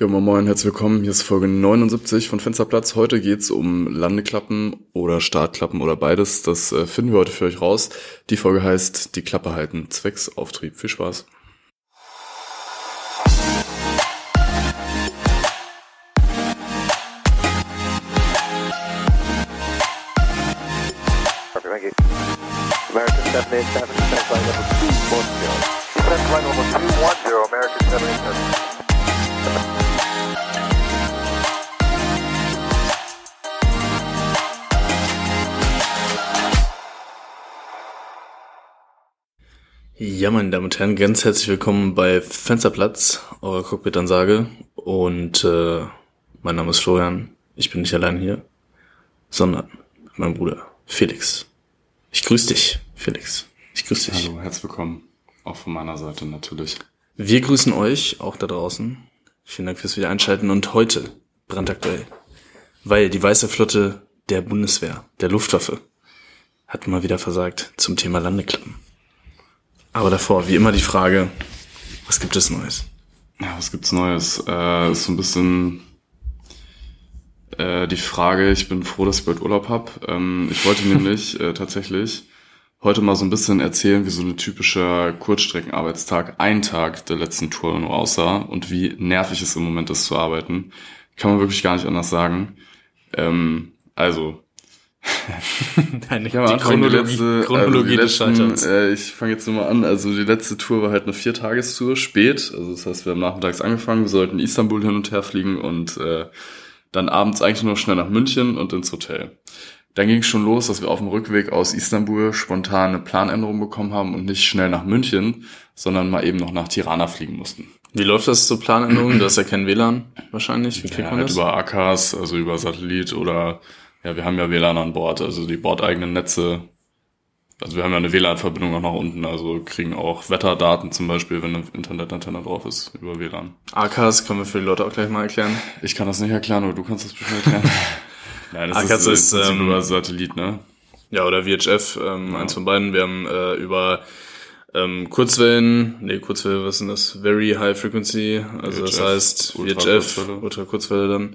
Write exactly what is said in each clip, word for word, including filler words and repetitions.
Ja, moin moin, herzlich willkommen. Hier ist Folge neunundsiebzig von Fensterplatz. Heute geht's um Landeklappen oder Startklappen oder beides. Das äh, finden wir heute für euch raus. Die Folge heißt Die Klappe halten, zwecks Auftrieb. Viel Spaß. American seven eight seven, descent flight level two one zero. Descent flight level two one zero, American seven eight seven. Ja, meine Damen und Herren, ganz herzlich willkommen bei Fensterplatz, eurer Cockpit-Ansage. Und äh, mein Name ist Florian. Ich bin nicht allein hier, sondern mit meinem Bruder Felix. Ich grüße dich, Felix. Ich grüße dich. Hallo, herzlich willkommen. Auch von meiner Seite natürlich. Wir grüßen euch, auch da draußen. Vielen Dank fürs Wiedereinschalten. Und heute, brandaktuell, weil die Weiße Flotte der Bundeswehr, der Luftwaffe, hat mal wieder versagt zum Thema Landeklappen. Aber davor, wie immer die Frage, was gibt es Neues? Ja, was gibt's Neues? Äh, ist so ein bisschen äh, die Frage, ich bin froh, dass ich bald Urlaub habe. Ähm, ich wollte nämlich äh, tatsächlich heute mal so ein bisschen erzählen, wie so ein typischer Kurzstreckenarbeitstag, ein Tag der letzten Tour nur aussah und wie nervig es im Moment ist zu arbeiten. Kann man wirklich gar nicht anders sagen. Ähm, also... Nein, ja, die Chronologie, die letzte, Chronologie also des Scheiterns. Äh, ich fange jetzt nur mal an. Also die letzte Tour war halt eine Viertagestour, spät. Also das heißt, wir haben nachmittags angefangen. Wir sollten Istanbul hin und her fliegen und äh, dann abends eigentlich nur schnell nach München und ins Hotel. Dann ging es schon los, dass wir auf dem Rückweg aus Istanbul spontan eine Planänderung bekommen haben und nicht schnell nach München, sondern mal eben noch nach Tirana fliegen mussten. Wie läuft das zur Planänderung? Du hast ja kein W L A N wahrscheinlich. Wie kriegt Ja, man halt das? über A K s, also über Satellit oder... Ja, wir haben ja W L A N an Bord, also die bordeigenen Netze. Also wir haben ja eine W L A N-Verbindung auch nach unten, also kriegen auch Wetterdaten zum Beispiel, wenn eine Internetantenne drauf ist, über W L A N. A K s können wir für die Leute auch gleich mal erklären. Ich kann das nicht erklären, aber du kannst das bestimmt erklären. Nein, das A K s ist, ist, ist ähm, über Satellit, ne? Ja, oder V H F, ähm, Ja. eins von beiden. Wir haben äh, über ähm, Kurzwellen, nee, Kurzwelle, was ist denn das? Very High Frequency, also V H F, das heißt V H F, Ultrakurzwelle. Ultrakurzwelle dann.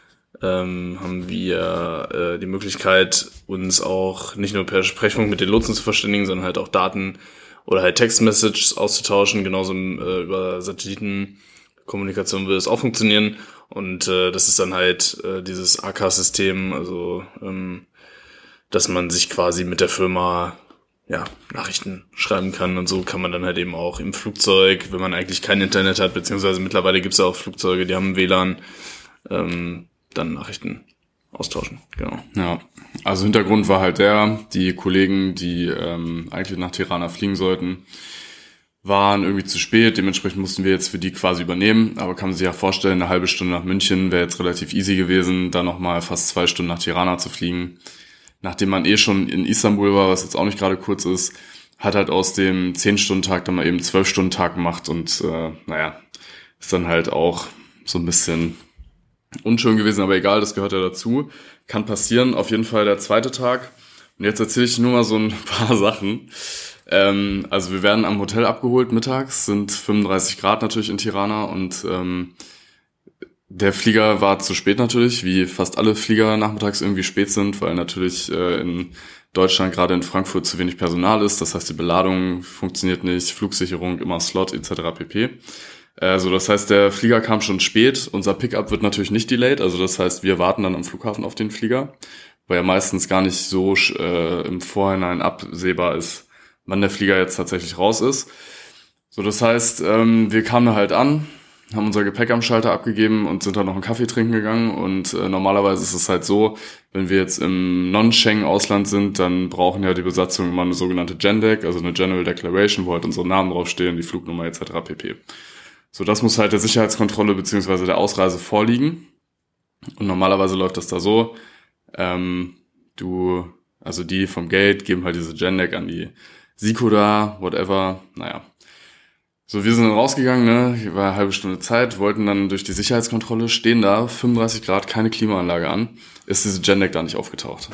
Ähm, haben wir äh, die Möglichkeit, uns auch nicht nur per Sprechfunk mit den Lotsen zu verständigen, sondern halt auch Daten oder halt Textmessages auszutauschen. Genauso äh, über Satellitenkommunikation würde es auch funktionieren. Und äh, das ist dann halt äh, dieses A K S-System, also ähm, dass man sich quasi mit der Firma ja Nachrichten schreiben kann. Und so kann man dann halt eben auch im Flugzeug, wenn man eigentlich kein Internet hat, beziehungsweise mittlerweile gibt es ja auch Flugzeuge, die haben W L A N, ähm, dann Nachrichten austauschen, genau. Ja, also Hintergrund war halt der, die Kollegen, die ähm, eigentlich nach Tirana fliegen sollten, waren irgendwie zu spät, dementsprechend mussten wir jetzt für die quasi übernehmen, aber kann man sich ja vorstellen, eine halbe Stunde nach München wäre jetzt relativ easy gewesen, dann nochmal fast zwei Stunden nach Tirana zu fliegen. Nachdem man eh schon in Istanbul war, was jetzt auch nicht gerade kurz ist, hat halt aus dem zehn-Stunden-Tag dann mal eben zwölf-Stunden-Tag gemacht und äh, naja, ist dann halt auch so ein bisschen unschön gewesen, aber egal, das gehört ja dazu. Kann passieren, auf jeden Fall der zweite Tag. Und jetzt erzähle ich nur mal so ein paar Sachen. Ähm, also wir werden am Hotel abgeholt mittags, sind fünfunddreißig Grad natürlich in Tirana und ähm, der Flieger war zu spät natürlich, wie fast alle Flieger nachmittags irgendwie spät sind, weil natürlich äh, in Deutschland, gerade in Frankfurt, zu wenig Personal ist. Das heißt, die Beladung funktioniert nicht, Flugsicherung immer Slot et cetera pp. Also das heißt, der Flieger kam schon spät, unser Pickup wird natürlich nicht delayed, also das heißt, wir warten dann am Flughafen auf den Flieger, weil ja meistens gar nicht so äh, im Vorhinein absehbar ist, wann der Flieger jetzt tatsächlich raus ist. So, das heißt, ähm, wir kamen halt an, haben unser Gepäck am Schalter abgegeben und sind dann noch einen Kaffee trinken gegangen und äh, normalerweise ist es halt so, wenn wir jetzt im Non-Schengen-Ausland sind, dann brauchen ja die Besatzung immer eine sogenannte Gen-Deck, also eine General Declaration, wo halt unsere Namen draufstehen, die Flugnummer et cetera pp. So, das muss halt der Sicherheitskontrolle beziehungsweise der Ausreise vorliegen. Und normalerweise läuft das da so, ähm, du, also die vom Gate geben halt diese Gen-Deck an die SICO da, whatever, naja. So, wir sind dann rausgegangen, ne, hier war eine halbe Stunde Zeit, wollten dann durch die Sicherheitskontrolle, stehen da, fünfunddreißig Grad, keine Klimaanlage an, ist diese Gen-Deck da nicht aufgetaucht.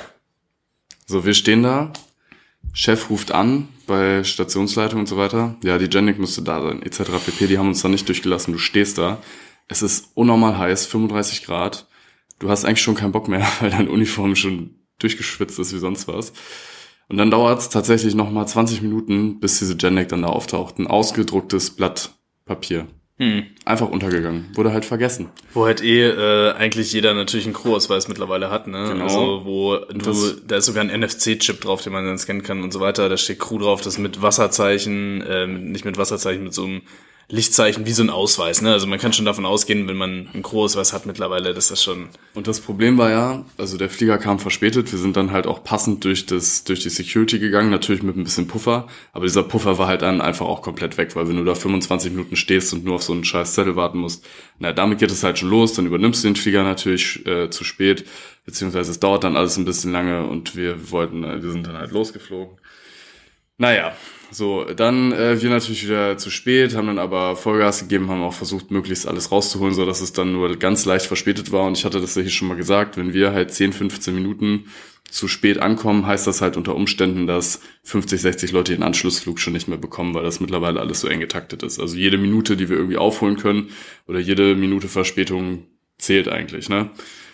So, wir stehen da, Chef ruft an bei Stationsleitung und so weiter. Ja, die Gen-Deck müsste da sein, et cetera pp. Die haben uns da nicht durchgelassen. Du stehst da. Es ist unnormal heiß, fünfunddreißig Grad. Du hast eigentlich schon keinen Bock mehr, weil deine Uniform schon durchgeschwitzt ist wie sonst was. Und dann dauert es tatsächlich nochmal zwanzig Minuten, bis diese Genec dann da auftaucht. Ein ausgedrucktes Blatt Papier. Hm. Einfach untergegangen. Wurde halt vergessen. Wo halt eh äh, eigentlich jeder natürlich einen Crew-Ausweis mittlerweile hat, ne? Genau. Also wo du, da ist sogar ein N F C-Chip drauf, den man dann scannen kann und so weiter. Da steht Crew drauf, das mit Wasserzeichen, äh, nicht mit Wasserzeichen, mit so einem Lichtzeichen wie so ein Ausweis, ne? Also man kann schon davon ausgehen, wenn man einen Crew-Ausweis hat mittlerweile, dass das schon... Und das Problem war ja, also der Flieger kam verspätet, wir sind dann halt auch passend durch das durch die Security gegangen, natürlich mit ein bisschen Puffer, aber dieser Puffer war halt dann einfach auch komplett weg, weil wenn du da fünfundzwanzig Minuten stehst und nur auf so einen scheiß Zettel warten musst, na, damit geht es halt schon los, dann übernimmst du den Flieger natürlich äh, zu spät, beziehungsweise es dauert dann alles ein bisschen lange und wir wollten, äh, wir sind dann halt losgeflogen. Naja, so, dann äh, wir natürlich wieder zu spät, haben dann aber Vollgas gegeben, haben auch versucht, möglichst alles rauszuholen, so dass es dann nur ganz leicht verspätet war. Und ich hatte das ja hier schon mal gesagt, wenn wir halt zehn, fünfzehn Minuten zu spät ankommen, heißt das halt unter Umständen, dass fünfzig, sechzig Leute den Anschlussflug schon nicht mehr bekommen, weil das mittlerweile alles so eng getaktet ist. Also jede Minute, die wir irgendwie aufholen können oder jede Minute Verspätung zählt eigentlich, ne?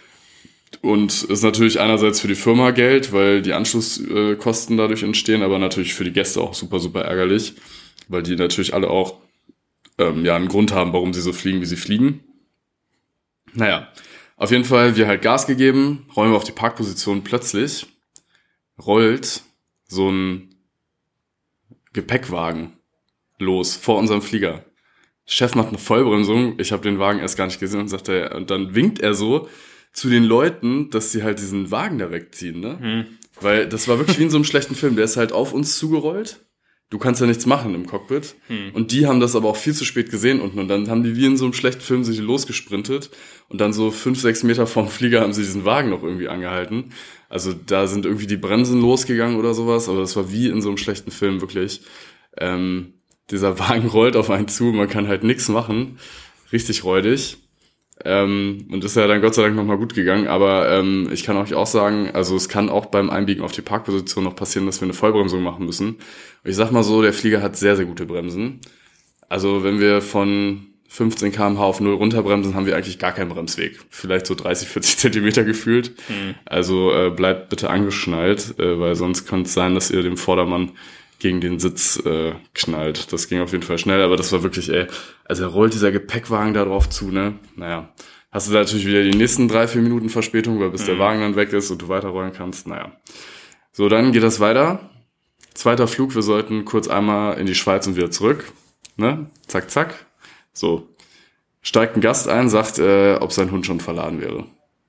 Und ist natürlich einerseits für die Firma Geld, weil die Anschlusskosten dadurch entstehen, aber natürlich für die Gäste auch super, super ärgerlich, weil die natürlich alle auch ähm, ja einen Grund haben, warum sie so fliegen, wie sie fliegen. Naja, auf jeden Fall wir halt Gas gegeben, rollen wir auf die Parkposition, plötzlich rollt so ein Gepäckwagen los vor unserem Flieger. Der Chef macht eine Vollbremsung, ich habe den Wagen erst gar nicht gesehen und sagt er, und dann winkt er so zu den Leuten, dass sie halt diesen Wagen da wegziehen, ne? Hm. Weil das war wirklich wie in so einem schlechten Film. Der ist halt auf uns zugerollt. Du kannst ja nichts machen im Cockpit. Hm. Und die haben das aber auch viel zu spät gesehen unten. Und dann haben die wie in so einem schlechten Film sich losgesprintet. Und dann so fünf, sechs Meter vom Flieger haben sie diesen Wagen noch irgendwie angehalten. Also da sind irgendwie die Bremsen losgegangen oder sowas. Aber das war wie in so einem schlechten Film, wirklich. Ähm, dieser Wagen rollt auf einen zu. Man kann halt nichts machen. Richtig räudig. Ähm, und ist ja dann Gott sei Dank nochmal gut gegangen, aber ähm, ich kann euch auch sagen, also es kann auch beim Einbiegen auf die Parkposition noch passieren, dass wir eine Vollbremsung machen müssen. Und ich sag mal so, der Flieger hat sehr, sehr gute Bremsen. Also wenn wir von fünfzehn Kilometer pro Stunde auf null runterbremsen, haben wir eigentlich gar keinen Bremsweg. Vielleicht so dreißig, vierzig Zentimeter gefühlt. Mhm. Also äh, bleibt bitte angeschnallt, äh, weil sonst kann es sein, dass ihr dem Vordermann gegen den Sitz äh, knallt. Das ging auf jeden Fall schnell, aber das war wirklich, ey, also er rollt dieser Gepäckwagen da drauf zu, ne? Naja, hast du da natürlich wieder die nächsten drei, vier Minuten Verspätung, weil bis mhm. der Wagen dann weg ist und du weiterrollen kannst, naja. So, dann geht das weiter. Zweiter Flug, wir sollten kurz einmal in die Schweiz und wieder zurück, ne? Zack, zack. So, steigt ein Gast ein, sagt, äh, ob sein Hund schon verladen wäre.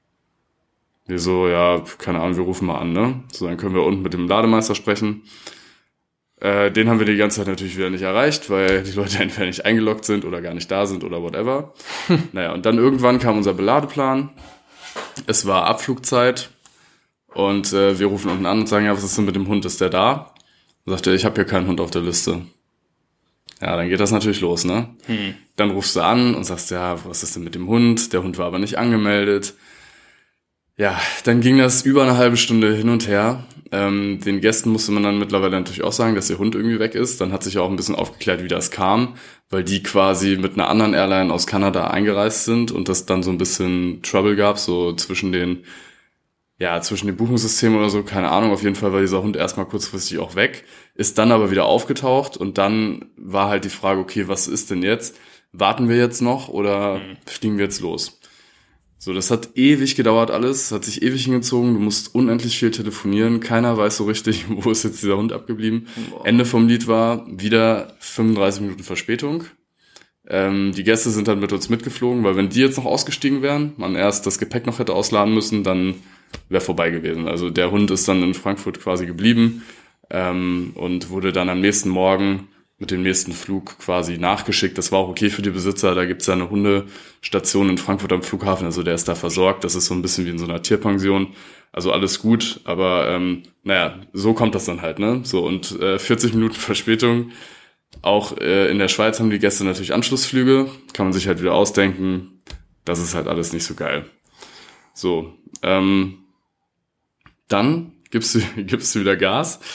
Wir so, ja, keine Ahnung, wir rufen mal an, ne? So, dann können wir unten mit dem Lademeister sprechen. Äh, den haben wir die ganze Zeit natürlich wieder nicht erreicht, weil die Leute entweder nicht eingeloggt sind oder gar nicht da sind oder whatever. Naja, und dann irgendwann kam unser Beladeplan. Es war Abflugzeit und äh, wir rufen unten an und sagen, ja, was ist denn mit dem Hund, ist der da? Und sagt er, ich habe hier keinen Hund auf der Liste. Ja, dann geht das natürlich los, ne? Hm. Dann rufst du an und sagst, ja, was ist denn mit dem Hund? Der Hund war aber nicht angemeldet. Ja, dann ging das über eine halbe Stunde hin und her. Ähm, den Gästen musste man dann mittlerweile natürlich auch sagen, dass ihr Hund irgendwie weg ist. Dann hat sich auch ein bisschen aufgeklärt, wie das kam, weil die quasi mit einer anderen Airline aus Kanada eingereist sind und das dann so ein bisschen Trouble gab, so zwischen den, ja, zwischen den Buchungssystemen oder so, keine Ahnung. Auf jeden Fall war dieser Hund erstmal kurzfristig auch weg, ist dann aber wieder aufgetaucht und dann war halt die Frage, okay, was ist denn jetzt? Warten wir jetzt noch oder mhm. fliegen wir jetzt los? So, das hat ewig gedauert alles, hat sich ewig hingezogen, du musst unendlich viel telefonieren, keiner weiß so richtig, wo ist jetzt dieser Hund abgeblieben. Boah. Ende vom Lied war wieder fünfunddreißig Minuten Verspätung. Ähm, die Gäste sind dann mit uns mitgeflogen, weil wenn die jetzt noch ausgestiegen wären, man erst das Gepäck noch hätte ausladen müssen, dann wäre vorbei gewesen. Also der Hund ist dann in Frankfurt quasi geblieben ähm, und wurde dann am nächsten Morgen mit dem nächsten Flug quasi nachgeschickt. Das war auch okay für die Besitzer. Da gibt's ja eine Hundestation in Frankfurt am Flughafen. Also der ist da versorgt. Das ist so ein bisschen wie in so einer Tierpension. Also alles gut. Aber ähm, naja, so kommt das dann halt, ne? So, und äh, vierzig Minuten Verspätung. Auch äh, in der Schweiz haben die Gäste natürlich Anschlussflüge. Kann man sich halt wieder ausdenken. Das ist halt alles nicht so geil. So, ähm, dann gibst du, gibst du wieder Gas.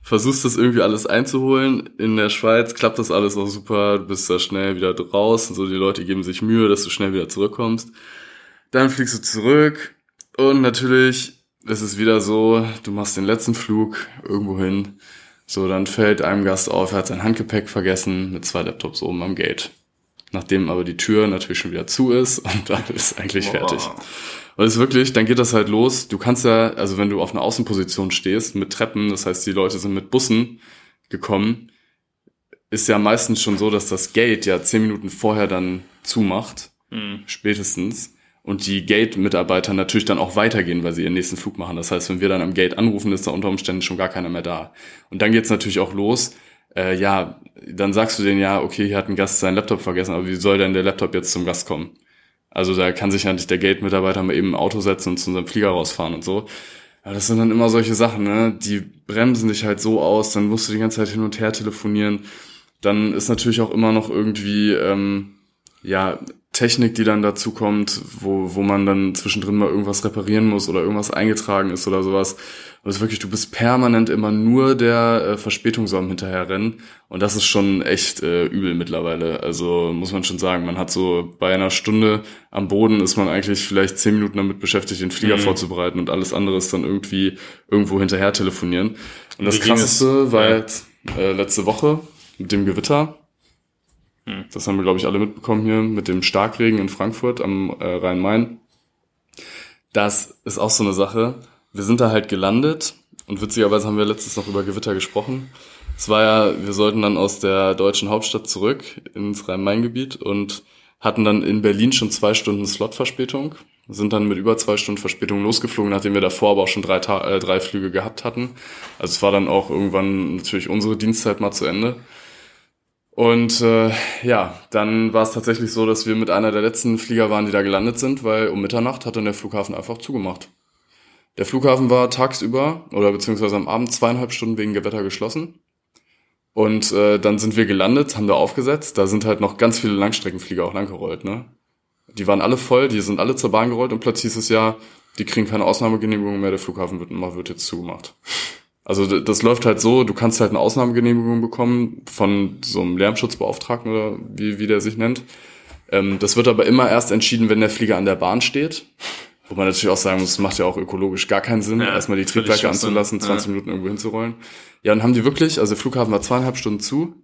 versuchst das irgendwie alles einzuholen. In der Schweiz klappt das alles auch super, du bist da schnell wieder raus und so, die Leute geben sich Mühe, dass du schnell wieder zurückkommst. Dann fliegst du zurück und natürlich ist es wieder so, du machst den letzten Flug irgendwo hin, so, dann fällt einem Gast auf, er hat sein Handgepäck vergessen mit zwei Laptops oben am Gate. Nachdem aber die Tür natürlich schon wieder zu ist und dann ist eigentlich Boah. fertig. Und es ist wirklich, dann geht das halt los. Du kannst ja, also wenn du auf einer Außenposition stehst mit Treppen, das heißt, die Leute sind mit Bussen gekommen, ist ja meistens schon so, dass das Gate ja zehn Minuten vorher dann zumacht, mhm. spätestens. Und die Gate-Mitarbeiter natürlich dann auch weitergehen, weil sie ihren nächsten Flug machen. Das heißt, wenn wir dann am Gate anrufen, ist da unter Umständen schon gar keiner mehr da. Und dann geht's natürlich auch los. Äh, ja, dann sagst du denen ja, okay, hier hat ein Gast seinen Laptop vergessen, aber wie soll denn der Laptop jetzt zum Gast kommen? Also da kann sich ja nicht der Gate-Mitarbeiter mal eben ein Auto setzen und zu unserem Flieger rausfahren und so. Ja, das sind dann immer solche Sachen, ne? Die bremsen dich halt so aus, dann musst du die ganze Zeit hin und her telefonieren. Dann ist natürlich auch immer noch irgendwie, ähm, ja, Technik, die dann dazu kommt, wo wo man dann zwischendrin mal irgendwas reparieren muss oder irgendwas eingetragen ist oder sowas. Also wirklich, du bist permanent immer nur der äh, Verspätung so am Hinterherrennen und das ist schon echt äh, übel mittlerweile. Also muss man schon sagen, man hat so bei einer Stunde am Boden ist man eigentlich vielleicht zehn Minuten damit beschäftigt, den Flieger mhm. vorzubereiten und alles andere ist dann irgendwie irgendwo hinterher telefonieren. Und das Krasseste war ja. jetzt äh, letzte Woche mit dem Gewitter. Das haben wir, glaube ich, alle mitbekommen hier mit dem Starkregen in Frankfurt am äh, Rhein-Main. Das ist auch so eine Sache. Wir sind da halt gelandet und witzigerweise haben wir letztens noch über Gewitter gesprochen. Es war ja, wir sollten dann aus der deutschen Hauptstadt zurück ins Rhein-Main-Gebiet und hatten dann in Berlin schon zwei Stunden Slot-Verspätung. Sind dann mit über zwei Stunden Verspätung losgeflogen, nachdem wir davor aber auch schon drei, Ta- äh, drei Flüge gehabt hatten. Also es war dann auch irgendwann natürlich unsere Dienstzeit mal zu Ende. Und äh, ja, dann war es tatsächlich so, dass wir mit einer der letzten Flieger waren, die da gelandet sind, weil um Mitternacht hat dann der Flughafen einfach zugemacht. Der Flughafen war tagsüber oder beziehungsweise am Abend zweieinhalb Stunden wegen Gewitter geschlossen. Und äh, dann sind wir gelandet, haben da aufgesetzt. Da sind halt noch ganz viele Langstreckenflieger auch langgerollt, ne? Die waren alle voll, die sind alle zur Bahn gerollt und plötzlich hieß es ja, die kriegen keine Ausnahmegenehmigung mehr, der Flughafen wird, wird jetzt zugemacht. Also das läuft halt so, du kannst halt eine Ausnahmegenehmigung bekommen von so einem Lärmschutzbeauftragten oder wie wie der sich nennt. Ähm, das wird aber immer erst entschieden, wenn der Flieger an der Bahn steht. Wo man natürlich auch sagen muss, es macht ja auch ökologisch gar keinen Sinn, ja, erstmal die Triebwerke anzulassen, zwanzig ja. Minuten irgendwo hinzurollen. Ja, und haben die wirklich, also der Flughafen war zweieinhalb Stunden zu,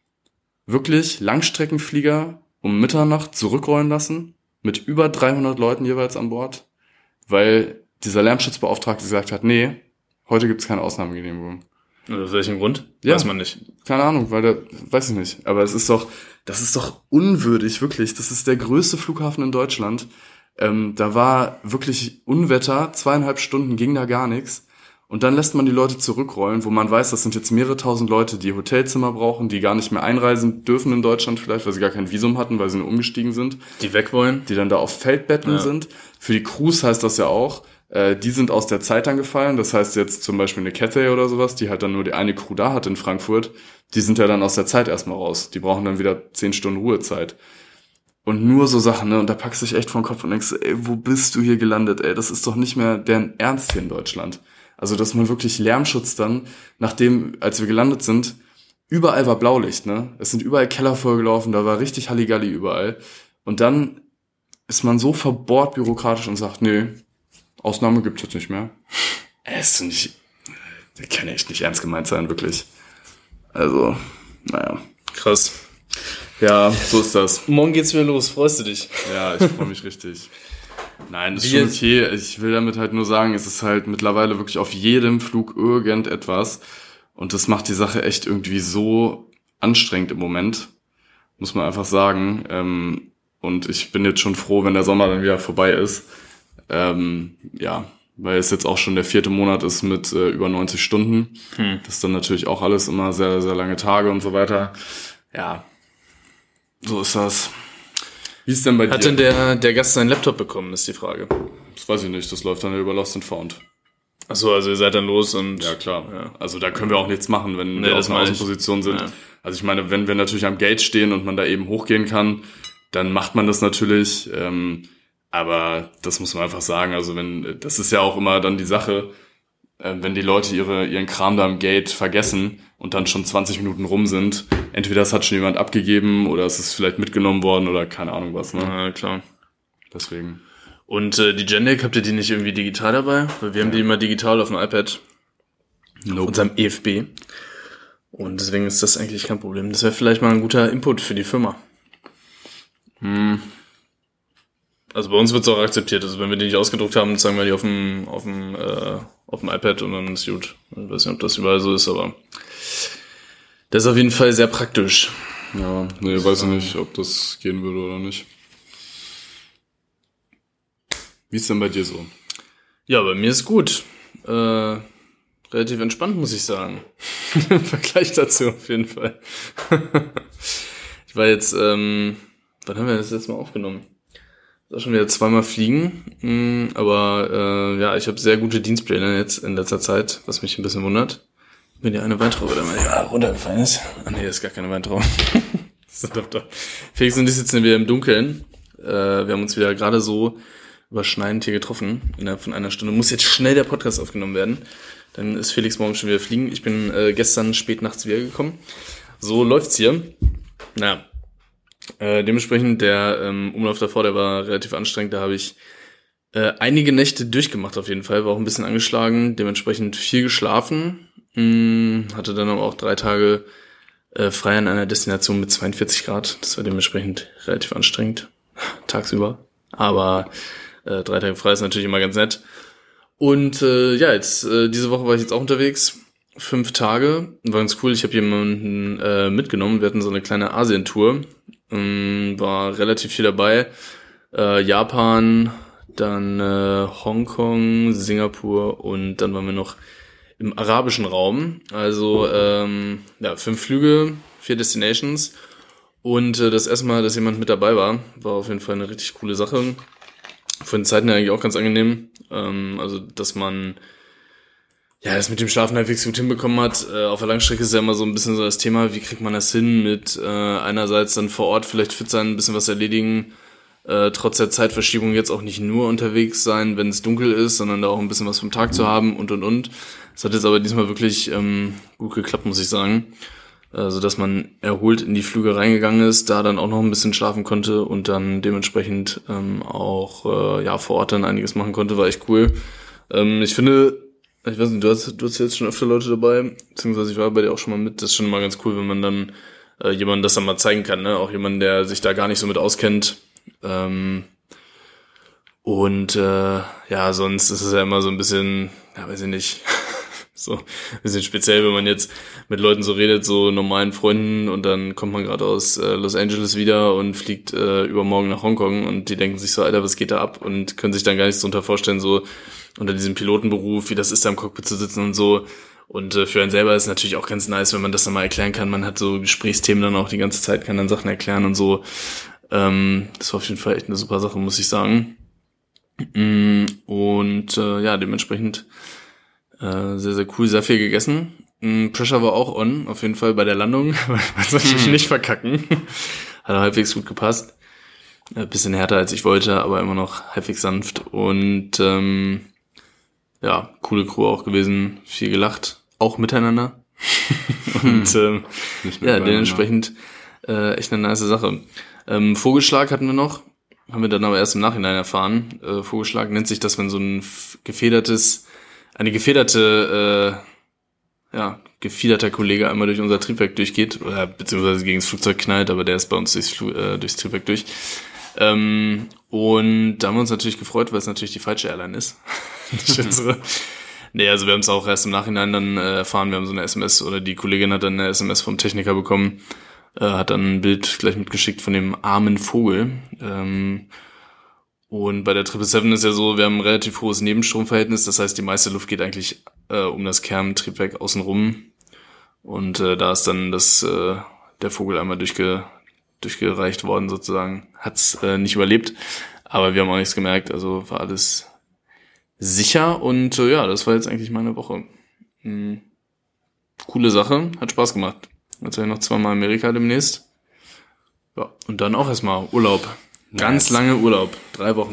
wirklich Langstreckenflieger um Mitternacht zurückrollen lassen, mit über dreihundert Leuten jeweils an Bord, weil dieser Lärmschutzbeauftragte gesagt hat, nee, heute gibt's keine Ausnahmegenehmigung. Aus welchem Grund? Ja, weiß man nicht. Keine Ahnung, weil der, weiß ich nicht. Aber es ist doch, das ist doch unwürdig, wirklich. Das ist der größte Flughafen in Deutschland. Ähm, da war wirklich Unwetter, zweieinhalb Stunden ging da gar nichts. Und dann lässt man die Leute zurückrollen, wo man weiß, das sind jetzt mehrere tausend Leute, die Hotelzimmer brauchen, die gar nicht mehr einreisen dürfen in Deutschland vielleicht, weil sie gar kein Visum hatten, weil sie nur umgestiegen sind. Die weg wollen. Die dann da auf Feldbetten ja. sind. Für die Crews heißt das ja auch, äh, die sind aus der Zeit dann gefallen. Das heißt jetzt zum Beispiel eine Cathay oder sowas, die halt dann nur die eine Crew da hat in Frankfurt, die sind ja dann aus der Zeit erstmal raus. Die brauchen dann wieder zehn Stunden Ruhezeit. Und nur so Sachen, ne? Und da packst du dich echt vor den Kopf und denkst, ey, wo bist du hier gelandet, ey? Das ist doch nicht mehr deren Ernst hier in Deutschland. Also, dass man wirklich Lärmschutz dann, nachdem, als wir gelandet sind, überall war Blaulicht, ne? Es sind überall Keller vollgelaufen, da war richtig Halligalli überall. Und dann ist man so verbohrt bürokratisch und sagt, nee, Ausnahme gibt's jetzt nicht mehr. Es ist nicht, das kann echt nicht ernst gemeint sein, wirklich. Also, naja. Krass. Ja, so ist das. Morgen geht's wieder los, freust du dich? Ja, ich freue mich richtig. Nein, das ist schon okay. Ich will damit halt nur sagen, es ist halt mittlerweile wirklich auf jedem Flug irgendetwas. Und das macht die Sache echt irgendwie so anstrengend im Moment. Muss man einfach sagen. Und ich bin jetzt schon froh, wenn der Sommer dann wieder vorbei ist. Ja, weil es jetzt auch schon der vierte Monat ist mit über neunzig Stunden. Hm. Das ist dann natürlich auch alles immer sehr, sehr lange Tage und so weiter. Ja, so ist das. Wie ist denn bei dir? Hat denn der, der Gast seinen Laptop bekommen, ist die Frage. Das weiß ich nicht, das läuft dann über Lost and Found. Ach so, also ihr seid dann los und... Ja, klar. Ja. Also da können wir auch nichts machen, wenn nee, wir aus einer Außenposition sind. Ja. Also ich meine, wenn wir natürlich am Gate stehen und man da eben hochgehen kann, dann macht man das natürlich. Ähm, aber das muss man einfach sagen. Also wenn, das ist ja auch immer dann die Sache, äh, wenn die Leute ihre ihren Kram da im Gate vergessen und dann schon zwanzig Minuten rum sind, entweder das hat schon jemand abgegeben oder es ist vielleicht mitgenommen worden oder keine Ahnung was, ne? Ja, klar. Deswegen. Und äh, die Gendeck, habt ihr die nicht irgendwie digital dabei? Weil wir haben die immer digital auf dem iPad. Nope. Auf unserem E F B. Und deswegen ist das eigentlich kein Problem. Das wäre vielleicht mal ein guter Input für die Firma. Hm. Also bei uns wird es auch akzeptiert. Also wenn wir die nicht ausgedruckt haben, zeigen wir die auf dem, auf dem, äh, auf dem iPad und dann ist gut. Ich weiß nicht, ob das überall so ist, aber das ist auf jeden Fall sehr praktisch. Ja, nee, weiß ich nicht, ob das gehen würde oder nicht. Wie ist denn bei dir so? Ja, bei mir ist gut. Äh, relativ entspannt, muss ich sagen. Im Vergleich dazu auf jeden Fall. Ich war jetzt, ähm, wann haben wir das letzte Mal aufgenommen? Das war schon wieder zweimal fliegen, aber äh, ja, ich habe sehr gute Dienstpläne jetzt in letzter Zeit, was mich ein bisschen wundert. Wenn die eine Weintraube da mal ja, runtergefallen ist. Ah nee, das ist gar keine Weintraube. Das ist doch doch. Felix und ich sitzen wieder im Dunkeln. Äh, wir haben uns wieder gerade so überschneidend hier getroffen, innerhalb von einer Stunde. Muss jetzt schnell der Podcast aufgenommen werden. Dann ist Felix morgen schon wieder fliegen. Ich bin äh, gestern spät nachts wiedergekommen. So läuft's hier. Naja. Äh, dementsprechend der ähm, Umlauf davor, der war relativ anstrengend. Da habe ich äh, einige Nächte durchgemacht auf jeden Fall. War auch ein bisschen angeschlagen. Dementsprechend viel geschlafen. Hm, hatte dann aber auch drei Tage äh, frei an einer Destination mit zweiundvierzig Grad. Das war dementsprechend relativ anstrengend. Tagsüber. Aber äh, drei Tage frei ist natürlich immer ganz nett. Und äh, ja, jetzt äh, diese Woche war ich jetzt auch unterwegs. Fünf Tage. War ganz cool. Ich habe jemanden äh, mitgenommen. Wir hatten so eine kleine Asien-Tour. Ähm, war relativ viel dabei. Äh, Japan, dann äh, Hongkong, Singapur und dann waren wir noch im arabischen Raum. Also ähm, ja, fünf Flüge, vier Destinations. Und äh, das erste Mal, dass jemand mit dabei war, war auf jeden Fall eine richtig coole Sache. Von den Zeiten her eigentlich auch ganz angenehm. Ähm, also, dass man ja das mit dem Schlafen halbwegs gut hinbekommen hat. Äh, auf der Langstrecke ist ja immer so ein bisschen so das Thema, wie kriegt man das hin mit äh, einerseits dann vor Ort vielleicht fit sein, ein bisschen was erledigen, äh, trotz der Zeitverschiebung jetzt auch nicht nur unterwegs sein, wenn es dunkel ist, sondern da auch ein bisschen was vom Tag zu haben und und und. Das hat jetzt aber diesmal wirklich ähm, gut geklappt, muss ich sagen. Also, dass man erholt in die Flüge reingegangen ist, da dann auch noch ein bisschen schlafen konnte und dann dementsprechend ähm, auch äh, ja vor Ort dann einiges machen konnte, war echt cool. Ähm, ich finde, ich weiß nicht, du hast, du hast jetzt schon öfter Leute dabei, beziehungsweise ich war bei dir auch schon mal mit, das ist schon mal ganz cool, wenn man dann äh, jemandem das dann mal zeigen kann, ne? Auch jemand, der sich da gar nicht so mit auskennt. Ähm, und äh, ja, sonst ist es ja immer so ein bisschen, ja, weiß ich nicht, so ein bisschen speziell, wenn man jetzt mit Leuten so redet, so normalen Freunden und dann kommt man gerade aus äh, Los Angeles wieder und fliegt äh, übermorgen nach Hongkong und die denken sich so, Alter, was geht da ab? Und können sich dann gar nichts drunter vorstellen, so unter diesem Pilotenberuf, wie das ist, da im Cockpit zu sitzen und so. Und äh, für einen selber ist es natürlich auch ganz nice, wenn man das dann mal erklären kann. Man hat so Gesprächsthemen dann auch die ganze Zeit, kann dann Sachen erklären und so. Ähm, das war auf jeden Fall echt eine super Sache, muss ich sagen. Und äh, ja, dementsprechend Äh, sehr, sehr cool, sehr viel gegessen. Mm, Pressure war auch on, auf jeden Fall bei der Landung, weil wir es natürlich mm. nicht verkacken. Hat auch halbwegs gut gepasst. Ein bisschen härter als ich wollte, aber immer noch halbwegs sanft. Und ähm, ja, coole Crew auch gewesen, viel gelacht, auch miteinander. Und ähm, ja, dementsprechend äh, echt eine nice Sache. Ähm, Vogelschlag hatten wir noch, haben wir dann aber erst im Nachhinein erfahren. Äh, Vogelschlag nennt sich das, wenn so ein gefedertes eine gefederte, äh, ja, gefiederter Kollege einmal durch unser Triebwerk durchgeht, oder beziehungsweise gegen das Flugzeug knallt, aber der ist bei uns durchs, Fl- äh, durchs Triebwerk durch. Ähm, und da haben wir uns natürlich gefreut, weil es natürlich die falsche Airline ist. Nicht unsere. Nee, also wir haben es auch erst im Nachhinein dann äh, erfahren, wir haben so eine S M S, oder die Kollegin hat dann eine S M S vom Techniker bekommen, äh, hat dann ein Bild gleich mitgeschickt von dem armen Vogel. Ähm, Und bei der sieben sieben sieben ist ja so, wir haben ein relativ hohes Nebenstromverhältnis, das heißt, die meiste Luft geht eigentlich äh, um das Kerntriebwerk außenrum. Und äh, da ist dann das äh, der Vogel einmal durchge, durchgereicht worden sozusagen. Hat's äh, nicht überlebt, aber wir haben auch nichts gemerkt, also war alles sicher. Und äh, ja, das war jetzt eigentlich meine Woche. Mhm. Coole Sache, hat Spaß gemacht. Jetzt habe ich noch zweimal Amerika demnächst. Ja, und dann auch erstmal Urlaub. Ganz nice. Lange Urlaub, drei Wochen.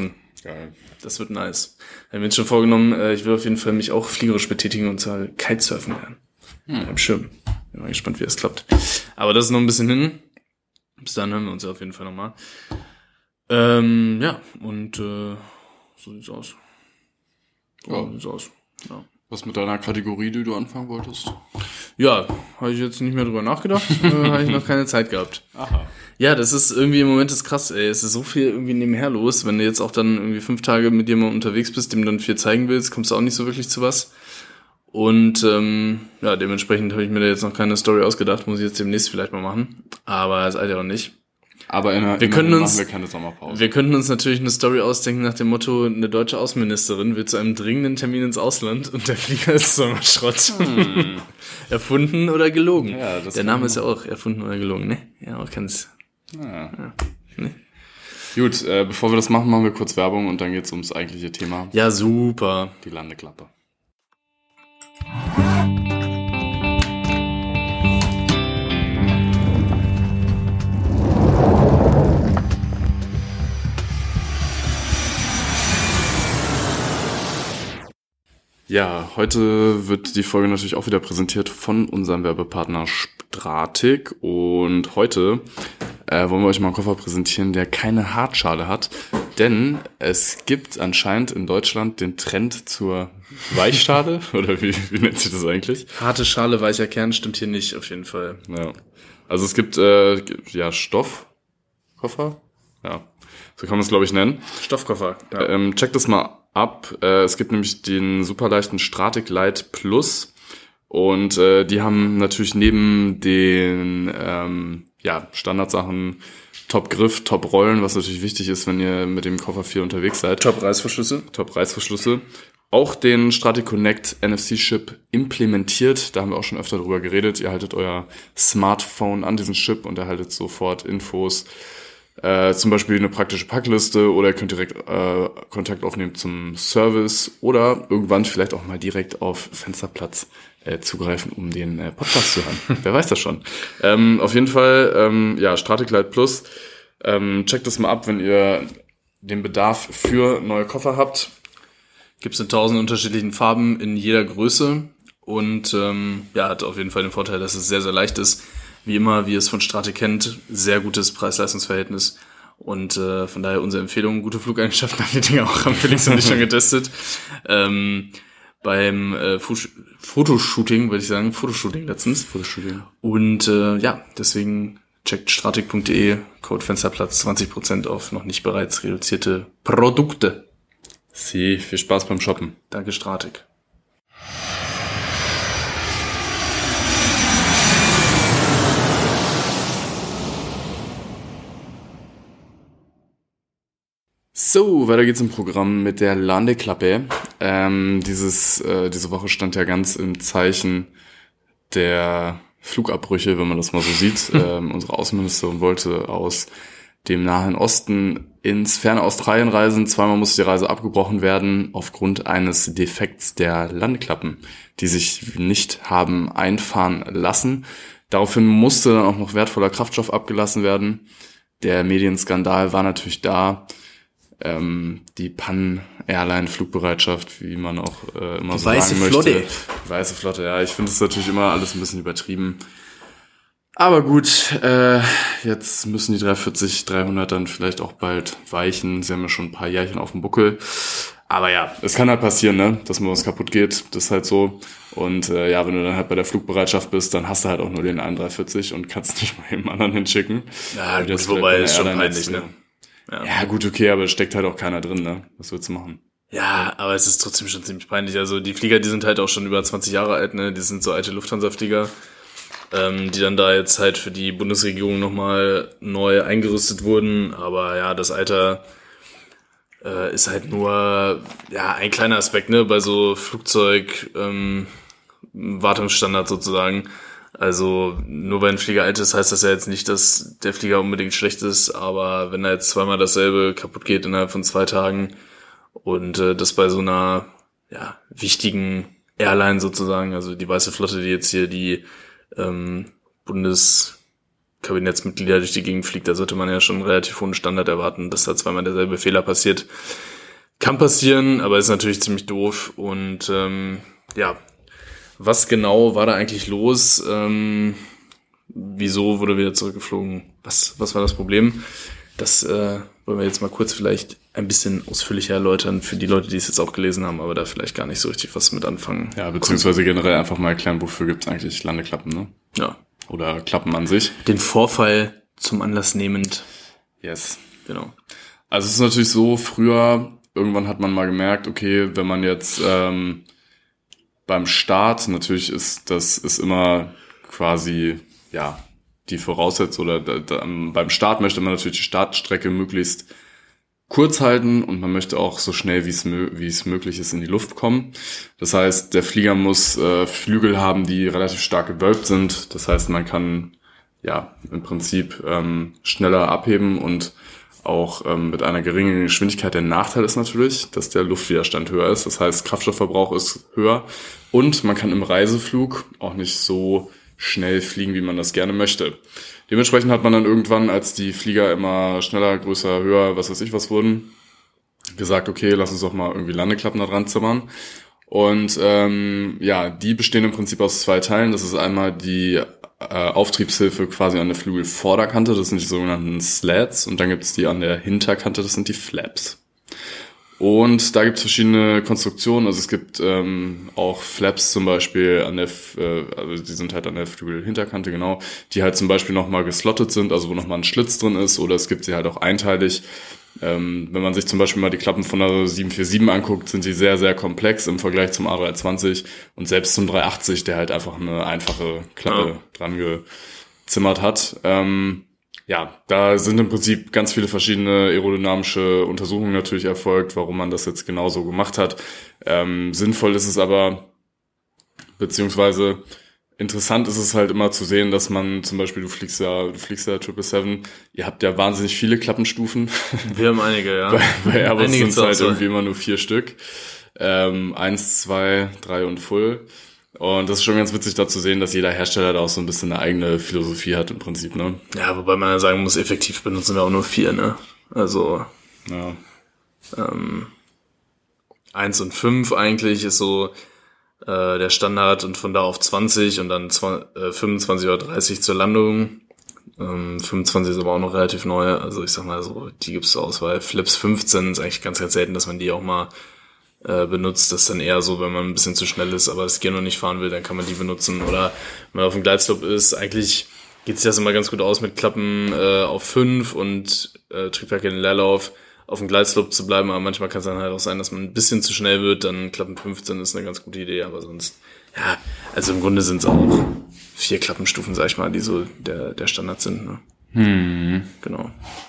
Geil. Das wird nice. Ich habe mir jetzt schon vorgenommen, äh, ich will auf jeden Fall mich auch fliegerisch betätigen und zwar Kitesurfen lernen. Hm. Beim Schirm. Bin mal gespannt, wie das klappt. Aber das ist noch ein bisschen hin. Bis dann hören wir uns ja auf jeden Fall nochmal. Ähm, ja, und äh, so sieht's aus. So ja. sieht's aus. Ja. Was mit deiner Kategorie, die du anfangen wolltest? Ja, habe ich jetzt nicht mehr drüber nachgedacht. äh, habe ich noch keine Zeit gehabt. Aha. Ja, das ist irgendwie im Moment ist krass, ey. Es ist so viel irgendwie nebenher los. Wenn du jetzt auch dann irgendwie fünf Tage mit jemandem unterwegs bist, dem dann viel zeigen willst, kommst du auch nicht so wirklich zu was. Und ähm, ja, dementsprechend habe ich mir da jetzt noch keine Story ausgedacht. Muss ich jetzt demnächst vielleicht mal machen. Aber das eilt ja auch nicht. Aber in einer, wir können uns, machen wir keine Sommerpause. Wir könnten uns natürlich eine Story ausdenken nach dem Motto, eine deutsche Außenministerin will zu einem dringenden Termin ins Ausland und der Flieger ist Sommerschrott. Hm. Erfunden oder gelogen? Ja, das der Name ist ja auch erfunden oder gelogen, ne? Ja, auch ganz... Ja. Ja. Ne? Gut, äh, bevor wir das machen, machen wir kurz Werbung und dann geht's ums eigentliche Thema. Ja, super. Die Landeklappe. Ja, heute wird die Folge natürlich auch wieder präsentiert von unserem Werbepartner Stratic und heute äh, wollen wir euch mal einen Koffer präsentieren, der keine Hartschale hat, denn es gibt anscheinend in Deutschland den Trend zur Weichschale oder wie, wie nennt sich das eigentlich? Harte Schale, weicher Kern stimmt hier nicht auf jeden Fall. Ja, also es gibt äh, ja Stoffkoffer, ja, so kann man es glaube ich nennen. Stoffkoffer. Ja. Ähm, checkt das mal ab. Äh, es gibt nämlich den super leichten Stratic Light Plus und äh, die haben natürlich neben den ähm, ja Standardsachen Top Griff, Top Rollen, was natürlich wichtig ist, wenn ihr mit dem Koffer viel unterwegs seid. Top Reißverschlüsse. Top Reißverschlüsse. Auch den Stratic Connect N F C Chip implementiert. Da haben wir auch schon öfter drüber geredet. Ihr haltet euer Smartphone an diesen Chip und erhaltet sofort Infos. Äh, zum Beispiel eine praktische Packliste oder ihr könnt direkt äh, Kontakt aufnehmen zum Service oder irgendwann vielleicht auch mal direkt auf Fensterplatz äh, zugreifen, um den äh, Podcast zu hören. Wer weiß das schon. Ähm, auf jeden Fall, ähm, ja, Stratic Light Plus. Ähm, checkt das mal ab, wenn ihr den Bedarf für neue Koffer habt. Gibt's in tausend unterschiedlichen Farben in jeder Größe und ähm, ja, hat auf jeden Fall den Vorteil, dass es sehr, sehr leicht ist. Wie immer, wie ihr es von Stratic kennt, sehr gutes Preis-Leistungs-Verhältnis und äh, von daher unsere Empfehlung, gute Flugeigenschaften haben die Dinger auch, haben Felix und ich schon getestet. Ähm, beim äh, Fusch- Fotoshooting, würde ich sagen, Fotoshooting letztens. Fotoshooting. Und äh, ja, deswegen checkt stratic punkt de, Code Fensterplatz, zwanzig Prozent auf noch nicht bereits reduzierte Produkte. Sie, viel Spaß beim Shoppen. Danke, Stratic. So, weiter geht's im Programm mit der Landeklappe. Ähm, dieses, äh, diese Woche stand ja ganz im Zeichen der Flugabbrüche, wenn man das mal so sieht. ähm, unsere Außenministerin wollte aus dem Nahen Osten ins ferne Australien reisen. Zweimal musste die Reise abgebrochen werden aufgrund eines Defekts der Landeklappen, die sich nicht haben einfahren lassen. Daraufhin musste dann auch noch wertvoller Kraftstoff abgelassen werden. Der Medienskandal war natürlich da. Ähm, die Pan-Airline-Flugbereitschaft, wie man auch äh, immer die so weiße sagen möchte. Flotte. Die weiße Flotte, ja. Ich finde es natürlich immer alles ein bisschen übertrieben. Aber gut, äh, jetzt müssen die drei vierzig, dreihundert dann vielleicht auch bald weichen. Sie haben ja schon ein paar Jährchen auf dem Buckel. Aber ja, es kann halt passieren, ne, dass mal was kaputt geht. Das ist halt so. Und äh, ja, wenn du dann halt bei der Flugbereitschaft bist, dann hast du halt auch nur den einen drei vierzig und kannst nicht mal dem anderen hinschicken. Ja, Wie das gut, wobei vielleicht ist bei schon einer Airline peinlich, jetzt, ne? Ja. Ja, gut, okay, aber es steckt halt auch keiner drin, ne? Was willst du machen? Ja, aber es ist trotzdem schon ziemlich peinlich. Also die Flieger, die sind halt auch schon über zwanzig Jahre alt, ne? Die sind so alte Lufthansa-Flieger, ähm, die dann da jetzt halt für die Bundesregierung nochmal neu eingerüstet wurden. Aber ja, das Alter äh, ist halt nur ja ein kleiner Aspekt, ne? Bei so Flugzeug ähm, Wartungsstandard sozusagen. Also nur weil ein Flieger alt ist, heißt das ja jetzt nicht, dass der Flieger unbedingt schlecht ist, aber wenn da jetzt zweimal dasselbe kaputt geht innerhalb von zwei Tagen und äh, das bei so einer ja wichtigen Airline sozusagen, also die Weiße Flotte, die jetzt hier die ähm, Bundeskabinettsmitglieder durch die Gegend fliegt, da sollte man ja schon einen relativ hohen Standard erwarten, dass da zweimal derselbe Fehler passiert. kann passieren, aber ist natürlich ziemlich doof. Und ähm, ja, was genau war da eigentlich los? Ähm, wieso wurde wieder zurückgeflogen? Was, was war das Problem? Das äh, wollen wir jetzt mal kurz vielleicht ein bisschen ausführlicher erläutern für die Leute, die es jetzt auch gelesen haben, aber da vielleicht gar nicht so richtig was mit anfangen. Ja, beziehungsweise generell einfach mal erklären, wofür gibt es eigentlich Landeklappen, ne? Ja. Oder Klappen an sich. Den Vorfall zum Anlass nehmend. Yes. Genau. Also es ist natürlich so, früher, irgendwann hat man mal gemerkt, okay, wenn man jetzt ähm, beim Start, natürlich ist das ist immer quasi, ja, die Voraussetzung, oder da, da, beim Start möchte man natürlich die Startstrecke möglichst kurz halten und man möchte auch so schnell wie es wie es möglich ist in die Luft kommen. Das heißt, der Flieger muss äh, Flügel haben, die relativ stark gewölbt sind. Das heißt, man kann ja im Prinzip ähm, schneller abheben und auch ähm, mit einer geringen Geschwindigkeit. Der Nachteil ist natürlich, dass der Luftwiderstand höher ist. Das heißt, Kraftstoffverbrauch ist höher und man kann im Reiseflug auch nicht so schnell fliegen, wie man das gerne möchte. Dementsprechend hat man dann irgendwann, als die Flieger immer schneller, größer, höher, was weiß ich was wurden, gesagt, okay, lass uns doch mal irgendwie Landeklappen da dran zimmern. Und ähm, ja, die bestehen im Prinzip aus zwei Teilen. Das ist einmal die äh, Auftriebshilfe quasi an der Flügelvorderkante, das sind die sogenannten Slats, und dann gibt es die an der Hinterkante, das sind die Flaps. Und da gibt es verschiedene Konstruktionen, also es gibt ähm, auch Flaps zum Beispiel an der, äh, also die sind halt an der Flügelhinterkante, genau, die halt zum Beispiel nochmal geslottet sind, also wo nochmal ein Schlitz drin ist, oder es gibt sie halt auch einteilig. Ähm, wenn man sich zum Beispiel mal die Klappen von der sieben vier sieben anguckt, sind sie sehr, sehr komplex im Vergleich zum A drei zwanzig und selbst zum drei achtzig, der halt einfach eine einfache Klappe ja. dran gezimmert hat. Ähm, Ja, da sind im Prinzip ganz viele verschiedene aerodynamische Untersuchungen natürlich erfolgt, warum man das jetzt genau so gemacht hat. Ähm, sinnvoll ist es aber, beziehungsweise interessant ist es halt immer zu sehen, dass man zum Beispiel, du fliegst ja, du fliegst ja sieben sieben sieben, ihr habt ja wahnsinnig viele Klappenstufen. Wir haben einige, ja. bei, bei Airbus sind es halt so. irgendwie immer nur vier Stück. Ähm, eins, zwei, drei und Full. Und das ist schon ganz witzig da zu sehen, dass jeder Hersteller da auch so ein bisschen eine eigene Philosophie hat im Prinzip, ne? Ja, wobei man ja sagen muss, effektiv benutzen wir auch nur vier, ne? Also ja. ähm, eins und fünf eigentlich ist so äh, der Standard und von da auf zwanzig und dann zwanzig, äh, fünfundzwanzig oder dreißig zur Landung. Ähm, fünfundzwanzig ist aber auch noch relativ neu, also ich sag mal so, die gibt's zur Auswahl. Flips fünfzehn ist eigentlich ganz, ganz selten, dass man die auch mal benutzt. Das ist dann eher so, wenn man ein bisschen zu schnell ist, aber das Gear noch nicht fahren will, dann kann man die benutzen. Oder wenn man auf dem Gleitslope ist, eigentlich geht sich das immer ganz gut aus, mit Klappen äh, auf fünf und äh, Triebwerk in den Leerlauf auf dem Gleitslope zu bleiben, aber manchmal kann es dann halt auch sein, dass man ein bisschen zu schnell wird, dann Klappen fünfzehn ist eine ganz gute Idee, aber sonst, ja, also im Grunde sind es auch vier Klappenstufen, sag ich mal, die so der, der Standard sind, ne? Hm. Genau.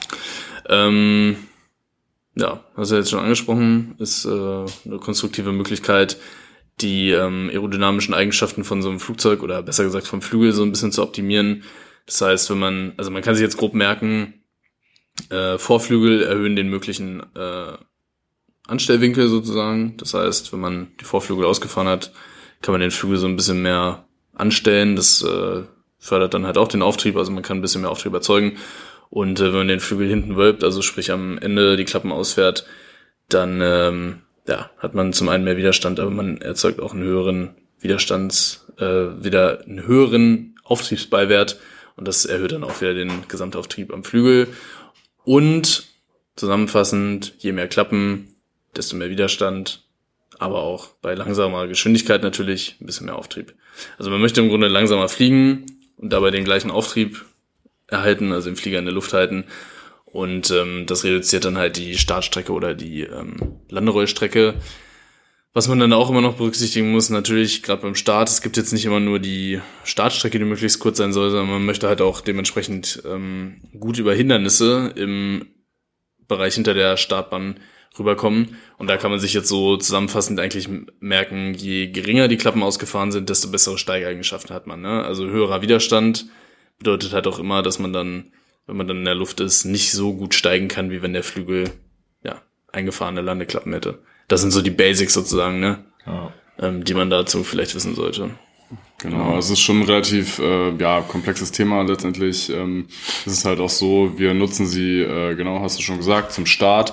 Ähm, Ja, hast du ja jetzt schon angesprochen, ist äh, eine konstruktive Möglichkeit, die ähm, aerodynamischen Eigenschaften von so einem Flugzeug oder besser gesagt vom Flügel so ein bisschen zu optimieren. Das heißt, wenn man, also man kann sich jetzt grob merken, äh, Vorflügel erhöhen den möglichen äh, Anstellwinkel sozusagen. Das heißt, wenn man die Vorflügel ausgefahren hat, kann man den Flügel so ein bisschen mehr anstellen. Das äh, fördert dann halt auch den Auftrieb, also man kann ein bisschen mehr Auftrieb erzeugen. Und äh, wenn man den Flügel hinten wölbt, also sprich am Ende die Klappen ausfährt, dann ähm, ja, hat man zum einen mehr Widerstand, aber man erzeugt auch einen höheren Widerstands, äh, wieder einen höheren Auftriebsbeiwert und das erhöht dann auch wieder den Gesamtauftrieb am Flügel. Und zusammenfassend, je mehr Klappen, desto mehr Widerstand, aber auch bei langsamer Geschwindigkeit natürlich ein bisschen mehr Auftrieb. Also man möchte im Grunde langsamer fliegen und dabei den gleichen Auftrieb erhalten, also den Flieger in der Luft halten. Und ähm, das reduziert dann halt die Startstrecke oder die ähm, Landerollstrecke. Was man dann auch immer noch berücksichtigen muss, natürlich gerade beim Start, es gibt jetzt nicht immer nur die Startstrecke, die möglichst kurz sein soll, sondern man möchte halt auch dementsprechend ähm, gut über Hindernisse im Bereich hinter der Startbahn rüberkommen. Und da kann man sich jetzt so zusammenfassend eigentlich merken, je geringer die Klappen ausgefahren sind, desto bessere Steigeeigenschaften hat man, ne? Also höherer Widerstand bedeutet halt auch immer, dass man dann, wenn man dann in der Luft ist, nicht so gut steigen kann, wie wenn der Flügel, ja, eingefahrene Landeklappen hätte. Das sind so die Basics sozusagen, ne? Ja. Ähm, die man dazu vielleicht wissen sollte. Genau, es ist schon ein relativ äh, ja, komplexes Thema letztendlich. Ähm, es ist halt auch so, wir nutzen sie, äh, genau, hast du schon gesagt, zum Start.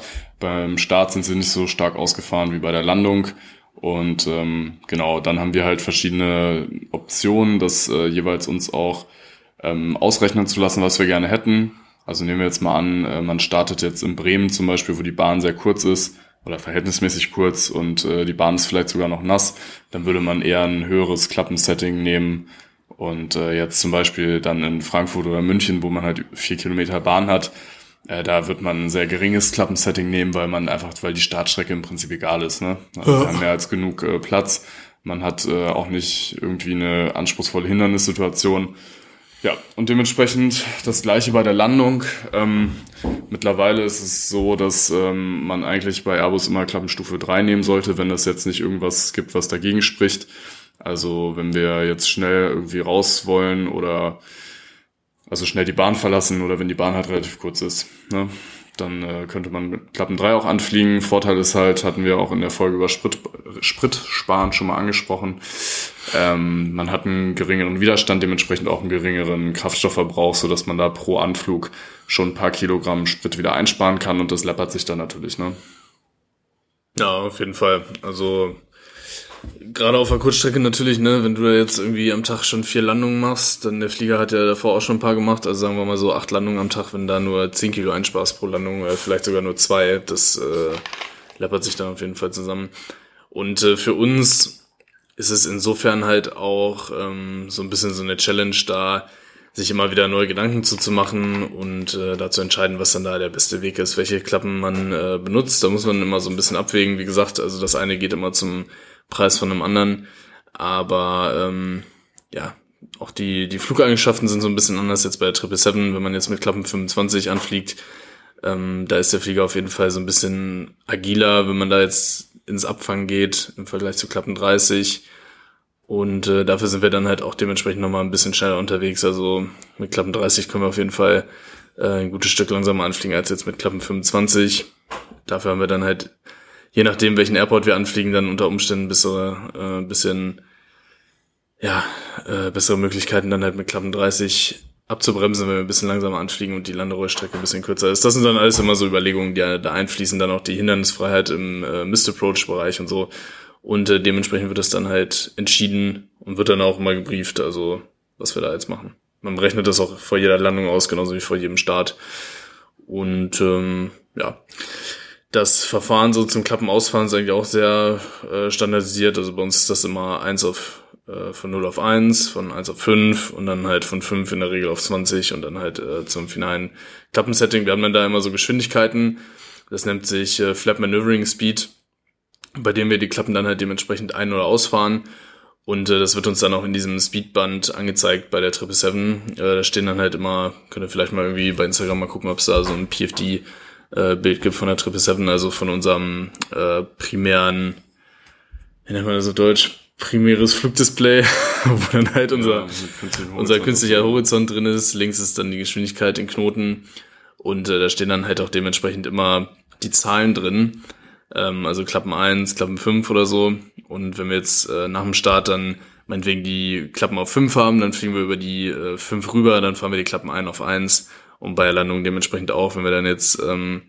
Beim Start sind sie nicht so stark ausgefahren wie bei der Landung. Und ähm, genau, dann haben wir halt verschiedene Optionen, das äh, jeweils uns auch ähm, ausrechnen zu lassen, was wir gerne hätten. Also nehmen wir jetzt mal an, äh, man startet jetzt in Bremen zum Beispiel, wo die Bahn sehr kurz ist oder verhältnismäßig kurz und äh, die Bahn ist vielleicht sogar noch nass. Dann würde man eher ein höheres Klappensetting nehmen. Und äh, jetzt zum Beispiel dann in Frankfurt oder München, wo man halt vier Kilometer Bahn hat, äh, da wird man ein sehr geringes Klappensetting nehmen, weil man einfach, weil die Startstrecke im Prinzip egal ist. Ne? Also wir haben mehr als genug äh, Platz. Man hat äh, auch nicht irgendwie eine anspruchsvolle Hindernissituation. Ja, und dementsprechend das Gleiche bei der Landung. Ähm, mittlerweile ist es so, dass ähm, man eigentlich bei Airbus immer Klappenstufe drei nehmen sollte, wenn es jetzt nicht irgendwas gibt, was dagegen spricht. Also wenn wir jetzt schnell irgendwie raus wollen oder also schnell die Bahn verlassen oder wenn die Bahn halt relativ kurz ist, ne, dann äh, könnte man mit Klappen drei auch anfliegen. Vorteil ist halt, hatten wir auch in der Folge über Sprit, Spritsparen schon mal angesprochen, ähm, man hat einen geringeren Widerstand, dementsprechend auch einen geringeren Kraftstoffverbrauch, sodass man da pro Anflug schon ein paar Kilogramm Sprit wieder einsparen kann und das läppert sich dann natürlich, ne? Ja, auf jeden Fall. Also gerade auf der Kurzstrecke natürlich, ne, wenn du da jetzt irgendwie am Tag schon vier Landungen machst, dann der Flieger hat ja davor auch schon ein paar gemacht, also sagen wir mal so acht Landungen am Tag, wenn da nur zehn Kilo einsparst pro Landung, oder vielleicht sogar nur zwei, das äh, läppert sich dann auf jeden Fall zusammen. Und äh, für uns ist es insofern halt auch ähm, so ein bisschen so eine Challenge da, sich immer wieder neue Gedanken zuzumachen und äh, da zu entscheiden, was dann da der beste Weg ist, welche Klappen man äh, benutzt. Da muss man immer so ein bisschen abwägen, wie gesagt, also das eine geht immer zum Preis von einem anderen, aber ähm, ja, auch die die Flugeigenschaften sind so ein bisschen anders jetzt bei der sieben sieben sieben, wenn man jetzt mit Klappen fünfundzwanzig anfliegt, ähm, da ist der Flieger auf jeden Fall so ein bisschen agiler, wenn man da jetzt ins Abfangen geht im Vergleich zu Klappen dreißig und äh, dafür sind wir dann halt auch dementsprechend nochmal ein bisschen schneller unterwegs, also mit Klappen dreißig können wir auf jeden Fall äh, ein gutes Stück langsamer anfliegen als jetzt mit Klappen fünfundzwanzig, dafür haben wir dann halt je nachdem, welchen Airport wir anfliegen, dann unter Umständen bessere, äh, bisschen, ja, äh, bessere Möglichkeiten, dann halt mit Klappen dreißig abzubremsen, wenn wir ein bisschen langsamer anfliegen und die Landerohrstrecke ein bisschen kürzer ist. Das sind dann alles immer so Überlegungen, die da einfließen, dann auch die Hindernisfreiheit im äh, Missed-Approach-Bereich und so. Und äh, dementsprechend wird das dann halt entschieden und wird dann auch immer gebrieft, also was wir da jetzt machen. Man rechnet das auch vor jeder Landung aus, genauso wie vor jedem Start. Und ähm, ja, das Verfahren so zum Klappenausfahren ist eigentlich auch sehr äh, standardisiert. Also bei uns ist das immer eins auf äh, von null auf eins, von eins auf fünf und dann halt von fünf in der Regel auf zwanzig und dann halt äh, zum finalen Klappensetting. Wir haben dann da immer so Geschwindigkeiten. Das nennt sich äh, Flap Maneuvering Speed, bei dem wir die Klappen dann halt dementsprechend ein- oder ausfahren. Und äh, das wird uns dann auch in diesem Speedband angezeigt bei der sieben sieben sieben. Äh, da stehen dann halt immer, könnt ihr vielleicht mal irgendwie bei Instagram mal gucken, ob es da so ein P F D Bild gibt von der sieben sieben sieben, also von unserem äh, primären, wie nennt man das auf Deutsch, primäres Flugdisplay, wo dann halt unser, ja, unser künstlicher Horizont drin ist. Links ist dann die Geschwindigkeit in Knoten und äh, da stehen dann halt auch dementsprechend immer die Zahlen drin, ähm, also Klappen eins, Klappen fünf oder so. Und wenn wir jetzt äh, nach dem Start dann meinetwegen die Klappen auf fünf haben, dann fliegen wir über die äh, fünf rüber, dann fahren wir die Klappen ein auf eins. Und bei der Landung dementsprechend auch, wenn wir dann jetzt ähm,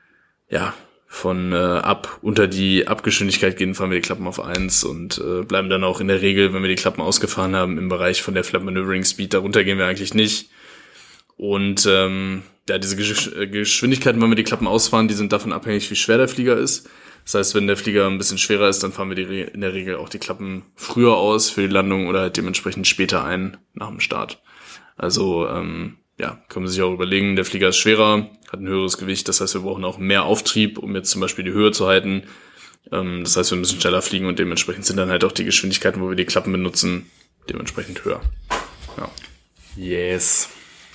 ja von äh, ab unter die Abgeschwindigkeit gehen, fahren wir die Klappen auf eins und äh, bleiben dann auch in der Regel, wenn wir die Klappen ausgefahren haben, im Bereich von der Flap Maneuvering Speed. Darunter gehen wir eigentlich nicht. Und ähm, ja, diese Gesch- Geschwindigkeiten, wenn wir die Klappen ausfahren, die sind davon abhängig, wie schwer der Flieger ist. Das heißt, wenn der Flieger ein bisschen schwerer ist, dann fahren wir die Re- in der Regel auch die Klappen früher aus für die Landung oder halt dementsprechend später ein nach dem Start. Also ähm, ja, kann man sich auch überlegen, der Flieger ist schwerer, hat ein höheres Gewicht, das heißt, wir brauchen auch mehr Auftrieb, um jetzt zum Beispiel die Höhe zu halten. Ähm, das heißt, wir müssen schneller fliegen und dementsprechend sind dann halt auch die Geschwindigkeiten, wo wir die Klappen benutzen, dementsprechend höher. Ja. Yes.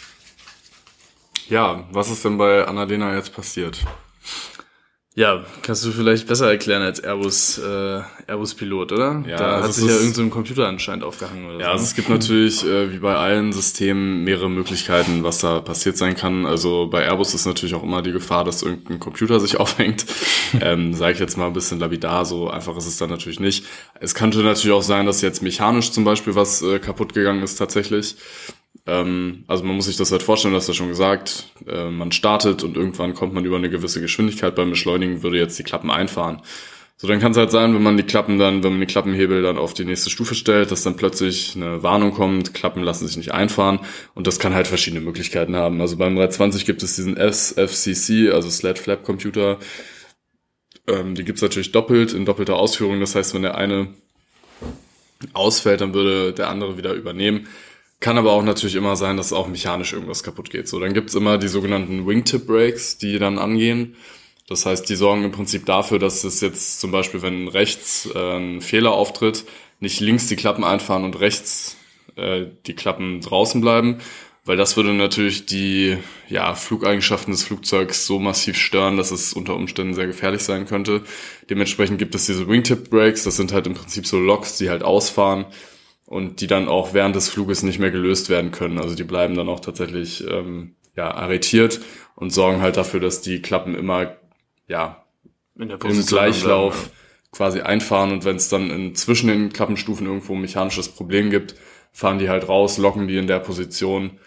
Ja, was ist denn bei Annalena jetzt passiert? Ja, kannst du vielleicht besser erklären als Airbus äh, Airbus-Pilot, oder? Ja, da also hat sich ja irgend so ein Computer anscheinend aufgehangen oder ja, so. also es gibt natürlich, äh, wie bei allen Systemen, mehrere Möglichkeiten, was da passiert sein kann. Also bei Airbus ist natürlich auch immer die Gefahr, dass irgendein Computer sich aufhängt. ähm, sage ich jetzt mal ein bisschen lapidar, so einfach ist es dann natürlich nicht. Es könnte natürlich auch sein, dass jetzt mechanisch zum Beispiel was äh, kaputt gegangen ist tatsächlich. Ähm, also man muss sich das halt vorstellen, du hast ja schon gesagt, äh, man startet und irgendwann kommt man über eine gewisse Geschwindigkeit. Beim Beschleunigen würde jetzt die Klappen einfahren. So, dann kann es halt sein, wenn man die Klappen dann, wenn man die Klappenhebel dann auf die nächste Stufe stellt, dass dann plötzlich eine Warnung kommt, Klappen lassen sich nicht einfahren, und das kann halt verschiedene Möglichkeiten haben. Also beim dreihundertzwanzig gibt es diesen S F C C, also Sled Flap Computer. Ähm, die gibt's natürlich doppelt, in doppelter Ausführung. Das heißt, wenn der eine ausfällt, dann würde der andere wieder übernehmen. Kann aber auch natürlich immer sein, dass auch mechanisch irgendwas kaputt geht. So, dann gibt's immer die sogenannten Wingtip Brakes, die dann angehen. Das heißt, die sorgen im Prinzip dafür, dass es jetzt zum Beispiel, wenn rechts äh, ein Fehler auftritt, nicht links die Klappen einfahren und rechts äh, die Klappen draußen bleiben, weil das würde natürlich die ja Flugeigenschaften des Flugzeugs so massiv stören, dass es unter Umständen sehr gefährlich sein könnte. Dementsprechend gibt es diese Wingtip Brakes, das sind halt im Prinzip so Loks, die halt ausfahren und die dann auch während des Fluges nicht mehr gelöst werden können. Also die bleiben dann auch tatsächlich ähm, ja arretiert und sorgen halt dafür, dass die Klappen immer ja in der im Gleichlauf bleiben, ja. quasi einfahren, und wenn es dann in, zwischen den Klappenstufen irgendwo ein mechanisches Problem gibt, fahren die halt raus, locken die in der Position.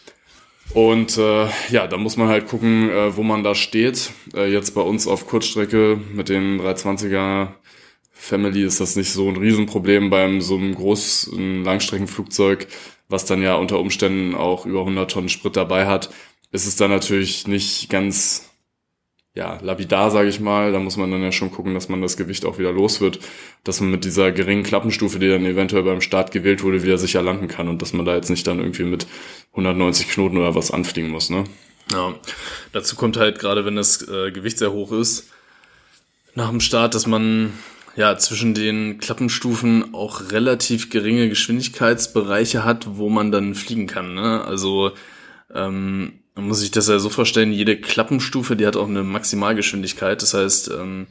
Und äh, ja, da muss man halt gucken, äh, wo man da steht. Äh, jetzt bei uns auf Kurzstrecke mit den dreihundertzwanziger Family ist das nicht so ein Riesenproblem. Beim so einem großen Langstreckenflugzeug, was dann ja unter Umständen auch über hundert Tonnen Sprit dabei hat, ist es dann natürlich nicht ganz ja, lapidar, sage ich mal. Da muss man dann ja schon gucken, dass man das Gewicht auch wieder los wird, dass man mit dieser geringen Klappenstufe, die dann eventuell beim Start gewählt wurde, wieder sicher landen kann und dass man da jetzt nicht dann irgendwie mit hundertneunzig Knoten oder was anfliegen muss, ne? Ja, dazu kommt halt gerade, wenn das äh, Gewicht sehr hoch ist, nach dem Start, dass man ja zwischen den Klappenstufen auch relativ geringe Geschwindigkeitsbereiche hat, wo man dann fliegen kann, ne? Also ähm, man muss sich das ja so vorstellen, jede Klappenstufe, die hat auch eine Maximalgeschwindigkeit. Das heißt, ähm,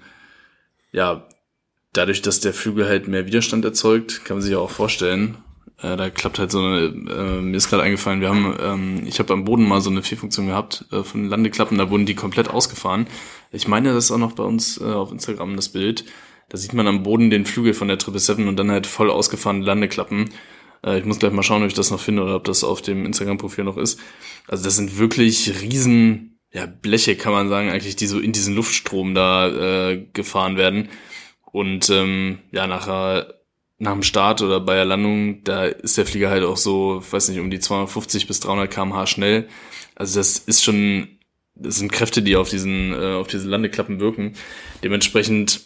ja, dadurch, dass der Flügel halt mehr Widerstand erzeugt, kann man sich ja auch vorstellen, äh, da klappt halt so eine, äh, mir ist gerade eingefallen, wir haben, ähm, ich habe am Boden mal so eine Fehlfunktion gehabt äh, von Landeklappen, da wurden die komplett ausgefahren. Ich meine, das ist auch noch bei uns äh, auf Instagram das Bild. Da sieht man am Boden den Flügel von der sieben sieben sieben und dann halt voll ausgefahrene Landeklappen. Ich muss gleich mal schauen, ob ich das noch finde oder ob das auf dem Instagram-Profil noch ist. Also das sind wirklich riesen ja, Bleche, kann man sagen, eigentlich, die so in diesen Luftstrom da äh, gefahren werden. Und ähm, ja, nachher, nach dem Start oder bei der Landung, da ist der Flieger halt auch so, weiß nicht, um die zweihundertfünfzig bis dreihundert Kilometer pro Stunde schnell. Also das ist schon, das sind Kräfte, die auf diesen, äh, auf diese Landeklappen wirken. Dementsprechend,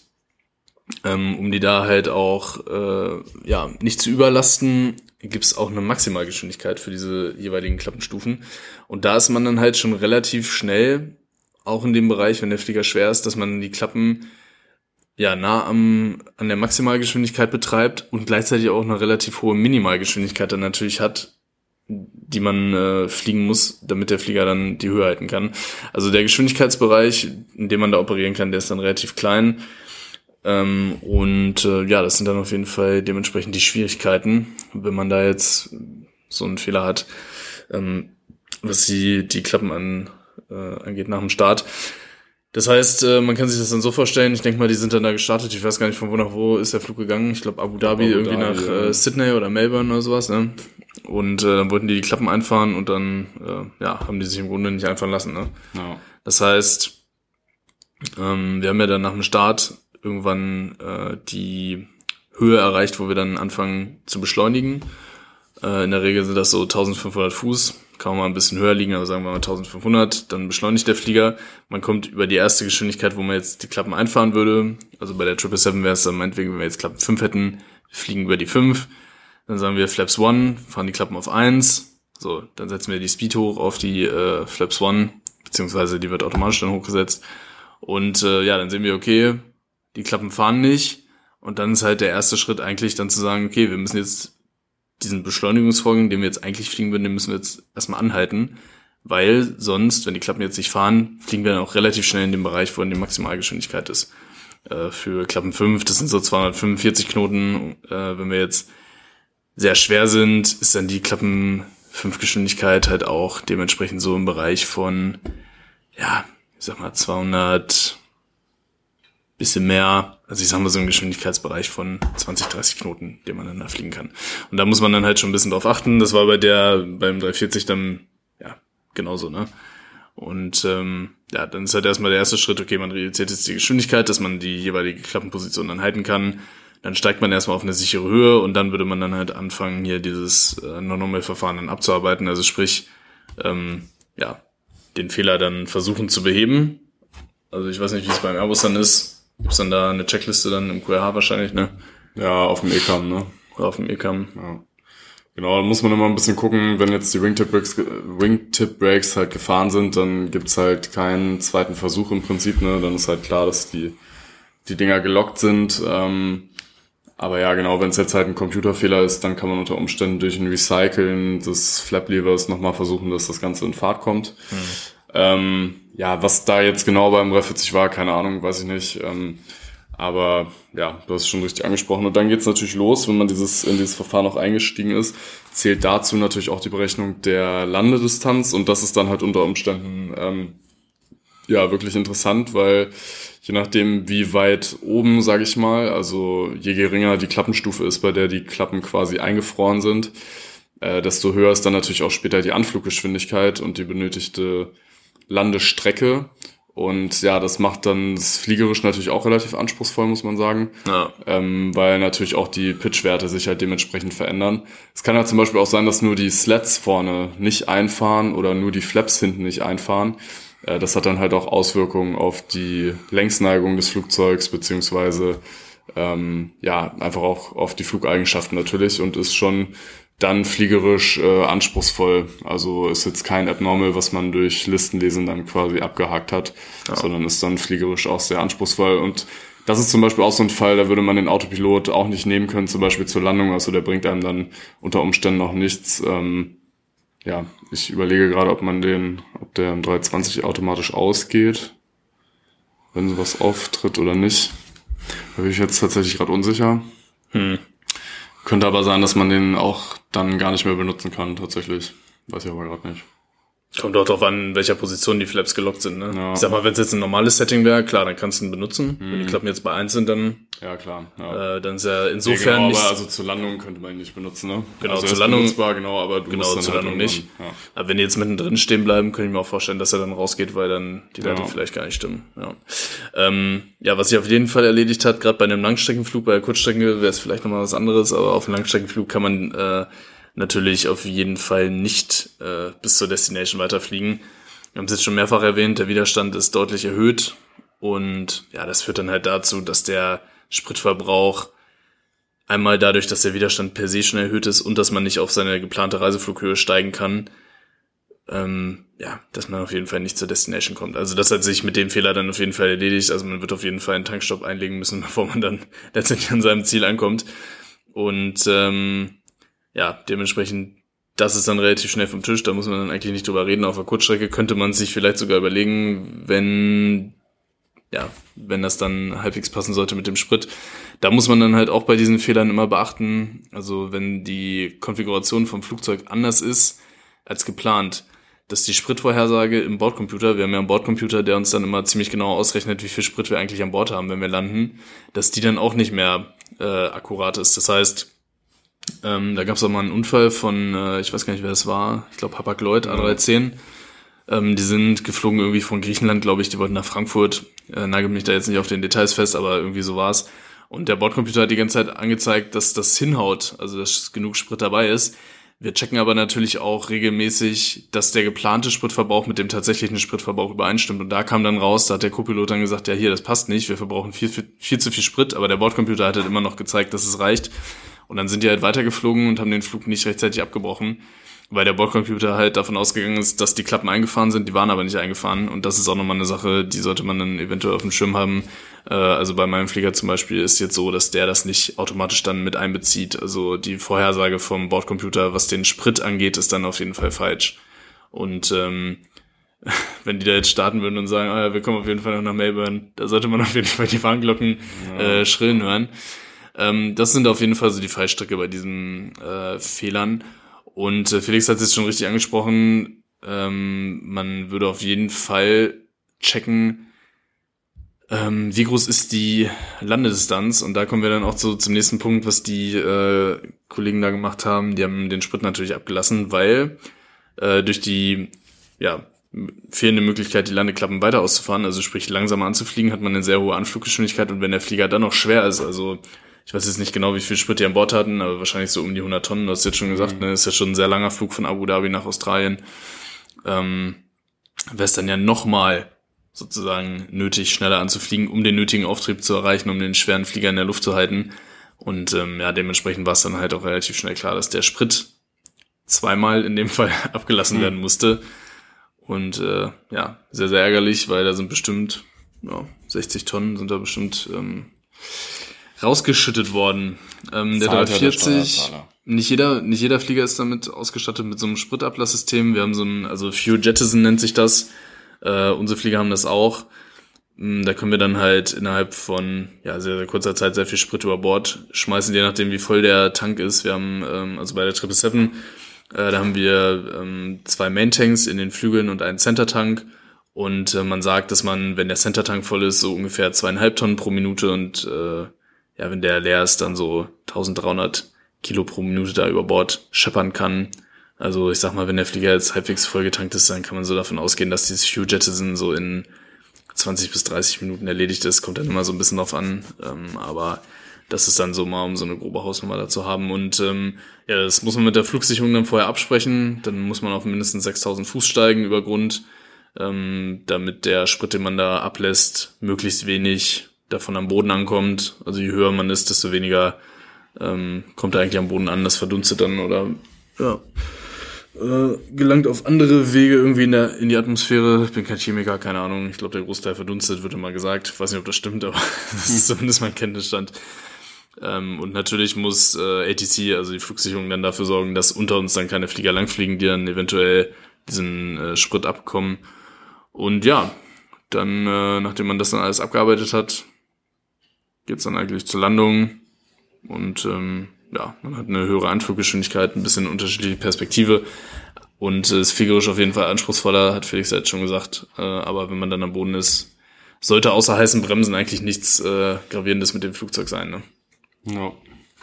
ähm, um die da halt auch äh, ja nicht zu überlasten, gibt's auch eine Maximalgeschwindigkeit für diese jeweiligen Klappenstufen. Und da ist man dann halt schon relativ schnell, auch in dem Bereich, wenn der Flieger schwer ist, dass man die Klappen ja nah am an der Maximalgeschwindigkeit betreibt und gleichzeitig auch eine relativ hohe Minimalgeschwindigkeit dann natürlich hat, die man äh, fliegen muss, damit der Flieger dann die Höhe halten kann. Also der Geschwindigkeitsbereich, in dem man da operieren kann, der ist dann relativ klein. Ähm, und äh, ja, das sind dann auf jeden Fall dementsprechend die Schwierigkeiten, wenn man da jetzt so einen Fehler hat, ähm, was die, die Klappen an, äh, angeht nach dem Start. Das heißt, äh, man kann sich das dann so vorstellen, ich denke mal, die sind dann da gestartet, ich weiß gar nicht, von wo nach wo ist der Flug gegangen, ich glaube Abu Dhabi, Abu irgendwie Dhabi, nach ja. äh, Sydney oder Melbourne oder sowas, ne? Und äh, dann wollten die die Klappen einfahren und dann äh, ja, haben die sich im Grunde nicht einfahren lassen, ne? Ja. Das heißt, ähm, wir haben ja dann nach dem Start irgendwann äh, die Höhe erreicht, wo wir dann anfangen zu beschleunigen. Äh, in der Regel sind das so eintausendfünfhundert Fuß, kann man mal ein bisschen höher liegen, aber sagen wir mal eintausendfünfhundert, dann beschleunigt der Flieger. Man kommt über die erste Geschwindigkeit, wo man jetzt die Klappen einfahren würde. Also bei der sieben sieben sieben wäre es dann meinetwegen, wenn wir jetzt Klappen fünf hätten, wir fliegen über die fünf. Dann sagen wir Flaps eins, fahren die Klappen auf eins. So, dann setzen wir die Speed hoch auf die äh, Flaps eins, beziehungsweise die wird automatisch dann hochgesetzt. Und äh, ja, dann sehen wir, okay, die Klappen fahren nicht, und dann ist halt der erste Schritt eigentlich dann zu sagen, okay, wir müssen jetzt diesen Beschleunigungsvorgang, den wir jetzt eigentlich fliegen würden, den müssen wir jetzt erstmal anhalten, weil sonst, wenn die Klappen jetzt nicht fahren, fliegen wir dann auch relativ schnell in dem Bereich, wo dann die Maximalgeschwindigkeit ist. Äh, für Klappen fünf, das sind so zweihundertfünfundvierzig Knoten, äh, wenn wir jetzt sehr schwer sind, ist dann die Klappen fünf Geschwindigkeit halt auch dementsprechend so im Bereich von, ja, ich sag mal zweihundert bisschen mehr, also ich sag mal so einen Geschwindigkeitsbereich von zwanzig, dreißig Knoten, den man dann da fliegen kann. Und da muss man dann halt schon ein bisschen drauf achten. Das war bei der, beim dreihundertvierzig dann, ja, genauso, ne? Und ähm, ja, dann ist halt erstmal der erste Schritt, okay, man reduziert jetzt die Geschwindigkeit, dass man die jeweilige Klappenposition dann halten kann. Dann steigt man erstmal auf eine sichere Höhe und dann würde man dann halt anfangen, hier dieses äh, Non-Normal-Verfahren dann abzuarbeiten. Also sprich, ähm, ja, den Fehler dann versuchen zu beheben. Also ich weiß nicht, wie es beim Airbus dann ist. Gibt's dann da eine Checkliste dann im Q R H wahrscheinlich, ne? Ja, auf dem E C A M, ne? Oder auf dem E C A M. Ja. Genau, da muss man immer ein bisschen gucken, wenn jetzt die Wingtip-Breaks, Wingtip-Breaks halt gefahren sind, dann gibt's halt keinen zweiten Versuch im Prinzip, ne? Dann ist halt klar, dass die die Dinger gelockt sind. Ähm, aber ja, genau, wenn es jetzt halt ein Computerfehler ist, dann kann man unter Umständen durch ein Recyceln des Flap-Levers nochmal versuchen, dass das Ganze in Fahrt kommt. Mhm. Ähm, ja, was da jetzt genau beim dreihundertvierzig war, keine Ahnung, weiß ich nicht. Ähm, aber ja, du hast es schon richtig angesprochen. Und dann geht's natürlich los, wenn man dieses in dieses Verfahren auch eingestiegen ist, zählt dazu natürlich auch die Berechnung der Landedistanz. Und das ist dann halt unter Umständen ähm, ja wirklich interessant, weil je nachdem, wie weit oben, sage ich mal, also je geringer die Klappenstufe ist, bei der die Klappen quasi eingefroren sind, äh, desto höher ist dann natürlich auch später die Anfluggeschwindigkeit und die benötigte Landestrecke. Und ja, das macht dann das fliegerisch natürlich auch relativ anspruchsvoll, muss man sagen, ja. ähm, weil natürlich auch die Pitchwerte sich halt dementsprechend verändern. Es kann ja zum Beispiel auch sein, dass nur die Slats vorne nicht einfahren oder nur die Flaps hinten nicht einfahren. Äh, das hat dann halt auch Auswirkungen auf die Längsneigung des Flugzeugs beziehungsweise ähm, ja einfach auch auf die Flugeigenschaften natürlich und ist schon dann fliegerisch äh, anspruchsvoll. Also ist jetzt kein Abnormal, was man durch Listenlesen dann quasi abgehakt hat, ja. sondern ist dann fliegerisch auch sehr anspruchsvoll. Und das ist zum Beispiel auch so ein Fall, da würde man den Autopilot auch nicht nehmen können, zum Beispiel zur Landung. Also der bringt einem dann unter Umständen noch nichts. Ähm, ja, ich überlege gerade, ob man den, ob der im dreihundertzwanzig automatisch ausgeht, wenn sowas auftritt oder nicht. Da bin ich jetzt tatsächlich gerade unsicher. Hm. Könnte aber sein, dass man den auch dann gar nicht mehr benutzen kann, tatsächlich. Weiß ich aber gerade nicht. Kommt auch darauf an, in welcher Position die Flaps gelockt sind, ne? Ja. Ich sag mal, wenn es jetzt ein normales Setting wäre, klar, dann kannst du ihn benutzen. Mhm. Wenn die Klappen jetzt bei eins sind, dann ja klar, ja. Äh, dann ist er insofern ja, genau, nicht... aber also zur Landung könnte man ihn nicht benutzen, ne? Genau, also zur Landung benutzbar, genau, aber du genau, musst dann zur halt Landung nicht. Ja. Aber wenn die jetzt mittendrin stehen bleiben, könnte ich mir auch vorstellen, dass er dann rausgeht, weil dann die Leitung ja. vielleicht gar nicht stimmen. Ja. Ähm, ja, was sich auf jeden Fall erledigt hat, gerade bei einem Langstreckenflug, bei der Kurzstrecke wäre es vielleicht nochmal was anderes, aber auf einem Langstreckenflug kann man äh, natürlich auf jeden Fall nicht äh, bis zur Destination weiterfliegen. Wir haben es jetzt schon mehrfach erwähnt, der Widerstand ist deutlich erhöht und ja, das führt dann halt dazu, dass der Spritverbrauch einmal dadurch, dass der Widerstand per se schon erhöht ist und dass man nicht auf seine geplante Reiseflughöhe steigen kann, ähm, ja, dass man auf jeden Fall nicht zur Destination kommt. Also das hat sich mit dem Fehler dann auf jeden Fall erledigt. Also man wird auf jeden Fall einen Tankstopp einlegen müssen, bevor man dann letztendlich an seinem Ziel ankommt. Und ähm, ja, dementsprechend, das ist dann relativ schnell vom Tisch. Da muss man dann eigentlich nicht drüber reden. Auf der Kurzstrecke könnte man sich vielleicht sogar überlegen, wenn ja, wenn das dann halbwegs passen sollte mit dem Sprit. Da muss man dann halt auch bei diesen Fehlern immer beachten, also wenn die Konfiguration vom Flugzeug anders ist als geplant, dass die Spritvorhersage im Bordcomputer, wir haben ja einen Bordcomputer, der uns dann immer ziemlich genau ausrechnet, wie viel Sprit wir eigentlich an Bord haben, wenn wir landen, dass die dann auch nicht mehr äh, akkurat ist. Das heißt, ähm, da gab es auch mal einen Unfall von, äh, ich weiß gar nicht, wer es war, ich glaube Hapag-Lloyd, A drei zehn. Ähm, die sind geflogen irgendwie von Griechenland, glaube ich, die wollten nach Frankfurt. Äh, nagel mich da jetzt nicht auf den Details fest, aber irgendwie so war's. Und der Bordcomputer hat die ganze Zeit angezeigt, dass das hinhaut, also dass genug Sprit dabei ist. Wir checken aber natürlich auch regelmäßig, dass der geplante Spritverbrauch mit dem tatsächlichen Spritverbrauch übereinstimmt. Und da kam dann raus, da hat der Co-Pilot dann gesagt, ja hier, das passt nicht, wir verbrauchen viel, viel, viel zu viel Sprit, aber der Bordcomputer hat halt immer noch gezeigt, dass es reicht. Und dann sind die halt weitergeflogen und haben den Flug nicht rechtzeitig abgebrochen, weil der Bordcomputer halt davon ausgegangen ist, dass die Klappen eingefahren sind, die waren aber nicht eingefahren. Und das ist auch nochmal eine Sache, die sollte man dann eventuell auf dem Schirm haben. Äh, also bei meinem Flieger zum Beispiel ist jetzt so, dass der das nicht automatisch dann mit einbezieht. Also die Vorhersage vom Bordcomputer, was den Sprit angeht, ist dann auf jeden Fall falsch. Und ähm, wenn die da jetzt starten würden und sagen, ah, ja, wir kommen auf jeden Fall noch nach Melbourne, da sollte man auf jeden Fall die Warnglocken ja. äh, schrillen hören. Ähm, das sind auf jeden Fall so die Fallstricke bei diesen äh, Fehlern. Und äh, Felix hat es jetzt schon richtig angesprochen, ähm, man würde auf jeden Fall checken, Ähm, wie groß ist die Landedistanz? Und da kommen wir dann auch so zum nächsten Punkt, was die äh, Kollegen da gemacht haben. Die haben den Sprit natürlich abgelassen, weil äh, durch die ja fehlende Möglichkeit, die Landeklappen weiter auszufahren, also sprich langsamer anzufliegen, hat man eine sehr hohe Anfluggeschwindigkeit. Und wenn der Flieger dann noch schwer ist, also ich weiß jetzt nicht genau, wie viel Sprit die an Bord hatten, aber wahrscheinlich so um die hundert Tonnen, du hast jetzt schon gesagt, mhm. ne, ist ja schon ein sehr langer Flug von Abu Dhabi nach Australien, ähm, wäre es dann ja nochmal sozusagen nötig, schneller anzufliegen, um den nötigen Auftrieb zu erreichen, um den schweren Flieger in der Luft zu halten. Und ähm, ja, dementsprechend war es dann halt auch relativ schnell klar, dass der Sprit zweimal in dem Fall abgelassen mhm. werden musste. Und äh, ja, sehr, sehr ärgerlich, weil da sind bestimmt ja, sechzig Tonnen sind da bestimmt ähm, rausgeschüttet worden. Ähm, der dreihundertvierzig, nicht jeder, nicht jeder Flieger ist damit ausgestattet mit so einem Spritablasssystem. Wir haben so ein, also Fuel Jettison nennt sich das. Äh, unsere Flieger haben das auch. Da können wir dann halt innerhalb von ja sehr, sehr kurzer Zeit sehr viel Sprit über Bord schmeißen, je nachdem wie voll der Tank ist. Wir haben, ähm, also bei der sieben sieben sieben, äh, da haben wir ähm, zwei Main-Tanks in den Flügeln und einen Center-Tank. Und äh, man sagt, dass man, wenn der Center-Tank voll ist, so ungefähr zweieinhalb Tonnen pro Minute und äh, ja, wenn der leer ist, dann so dreizehnhundert Kilo pro Minute da über Bord scheppern kann. Also ich sag mal, wenn der Flieger jetzt halbwegs vollgetankt ist, dann kann man so davon ausgehen, dass dieses Fuel Jettison so in zwanzig bis dreißig Minuten erledigt ist. Kommt dann immer so ein bisschen drauf an. Ähm, aber das ist dann so mal, um so eine grobe Hausnummer dazu haben. Und ähm, ja, das muss man mit der Flugsicherung dann vorher absprechen. Dann muss man auf mindestens sechstausend Fuß steigen über Grund, ähm, damit der Sprit, den man da ablässt, möglichst wenig davon am Boden ankommt. Also je höher man ist, desto weniger ähm, kommt er eigentlich am Boden an. Das verdunstet dann oder ja äh, gelangt auf andere Wege irgendwie in der in die Atmosphäre. Ich bin kein Chemiker, keine Ahnung. Ich glaube, der Großteil verdunstet, wird immer gesagt. Ich weiß nicht, ob das stimmt, aber das ist zumindest mein Kenntnisstand. Ähm, und natürlich muss äh, A T C, also die Flugsicherung, dann dafür sorgen, dass unter uns dann keine Flieger langfliegen, die dann eventuell diesen äh, Sprit abbekommen. Und ja, dann, äh, nachdem man das dann alles abgearbeitet hat, geht's dann eigentlich zur Landung und ähm, ja, man hat eine höhere Anfluggeschwindigkeit, ein bisschen unterschiedliche Perspektive und äh, ist fliegerisch auf jeden Fall anspruchsvoller, hat Felix jetzt schon gesagt, äh, aber wenn man dann am Boden ist, sollte außer heißen Bremsen eigentlich nichts äh, Gravierendes mit dem Flugzeug sein, ne? Ja,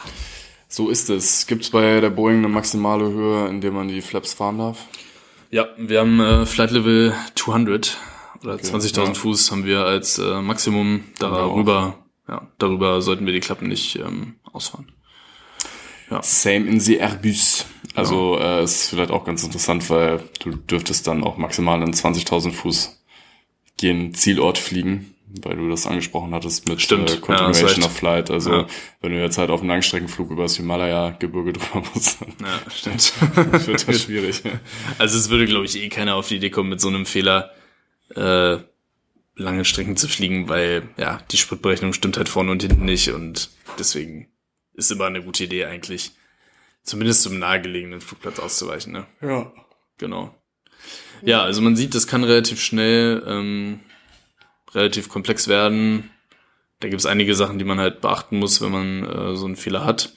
so ist es. Gibt's bei der Boeing eine maximale Höhe, in der man die Flaps fahren darf? Ja, wir haben äh, Flight Level zweihundert oder okay, zwanzigtausend ja. Fuß haben wir als äh, Maximum, darüber ja, darüber sollten wir die Klappen nicht ähm, ausfahren. Ja. Same in the Airbus. Also ja. äh, ist vielleicht auch ganz interessant, weil du dürftest dann auch maximal in zwanzigtausend Fuß gen Zielort fliegen, weil du das angesprochen hattest mit Stimmt. Äh, Continuation ja, of Flight. Also ja. wenn du jetzt halt auf einem Langstreckenflug über das Himalaya-Gebirge drüber musst, dann ja, stimmt. wird das schwierig. Also es würde, glaube ich, eh keiner auf die Idee kommen, mit so einem Fehler äh, lange Strecken zu fliegen, weil ja die Spritberechnung stimmt halt vorne und hinten nicht und deswegen ist immer eine gute Idee eigentlich, zumindest zum nahegelegenen Flugplatz auszuweichen. Ne? Ja. Genau. Ja, also man sieht, das kann relativ schnell ähm, relativ komplex werden. Da gibt es einige Sachen, die man halt beachten muss, wenn man äh, so einen Fehler hat.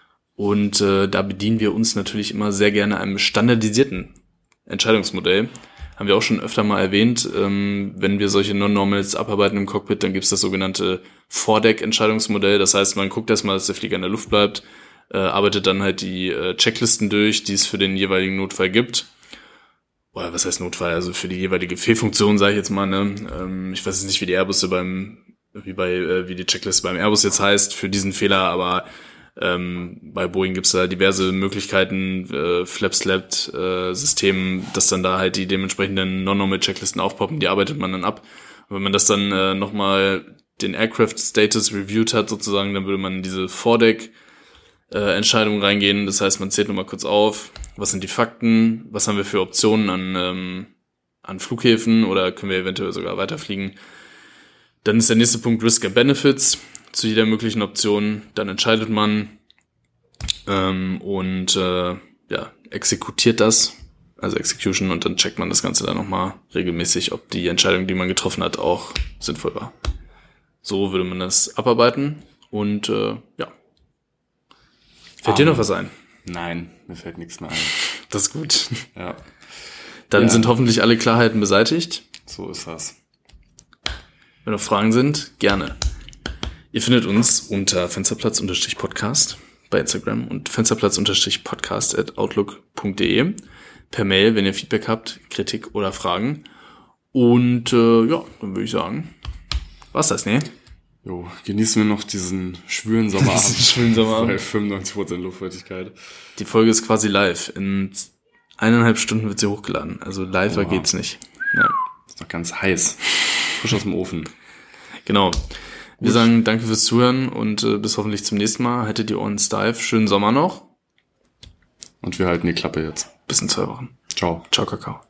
Und äh, da bedienen wir uns natürlich immer sehr gerne einem standardisierten Entscheidungsmodell. Haben wir auch schon öfter mal erwähnt. Ähm, wenn wir solche Non-Normals abarbeiten im Cockpit, dann gibt es das sogenannte Vordeck-Entscheidungsmodell. Das heißt, man guckt erstmal, dass der Flieger in der Luft bleibt, äh, arbeitet dann halt die äh, Checklisten durch, die es für den jeweiligen Notfall gibt. Oder was heißt Notfall? Also für die jeweilige Fehlfunktion, sage ich jetzt mal. Ne? Ähm, ich weiß jetzt nicht, wie die Airbusse beim, wie bei, äh, wie die Checkliste beim Airbus jetzt heißt für diesen Fehler, aber ähm, bei Boeing gibt's da diverse Möglichkeiten, äh, Flap-Slapped-System, dass dann da halt die dementsprechenden Non-Normal-Checklisten aufpoppen, die arbeitet man dann ab. Und wenn man das dann äh, nochmal den Aircraft-Status reviewed hat sozusagen, dann würde man in diese Vordeck-Entscheidung reingehen. Das heißt, man zählt nochmal kurz auf, was sind die Fakten, was haben wir für Optionen an, ähm, an Flughäfen oder können wir eventuell sogar weiterfliegen. Dann ist der nächste Punkt Risk and Benefits zu jeder möglichen Option. Dann entscheidet man ähm, und äh, ja exekutiert das, also Execution, und dann checkt man das Ganze dann nochmal regelmäßig, ob die Entscheidung, die man getroffen hat, auch sinnvoll war. So würde man das abarbeiten und äh, ja. Fällt um, dir noch was ein? Nein, mir fällt nichts mehr ein. Das ist gut. Ja. Dann ja. sind hoffentlich alle Klarheiten beseitigt. So ist das. Wenn noch Fragen sind, gerne. Ihr findet uns unter Fensterplatz-Podcast bei Instagram und Fensterplatz-Podcast at outlook punkt de per Mail, wenn ihr Feedback habt, Kritik oder Fragen. Und äh, ja, dann würde ich sagen, war's das, ne? Jo, genießen wir noch diesen schwülen Sommerabend. Diesen schwülen Sommerabend. Bei fünfundneunzig Prozent Luftfeuchtigkeit. Die Folge ist quasi live. In eineinhalb Stunden wird sie hochgeladen. Also live geht's nicht. Ja. Ist noch ganz heiß. Frisch aus dem Ofen. Genau. Wir Gut. sagen danke fürs Zuhören und äh, bis hoffentlich zum nächsten Mal. Haltet die Ohren steif. Schönen Sommer noch. Und wir halten die Klappe jetzt. Bis in zwei Wochen. Ciao. Ciao, Kakao.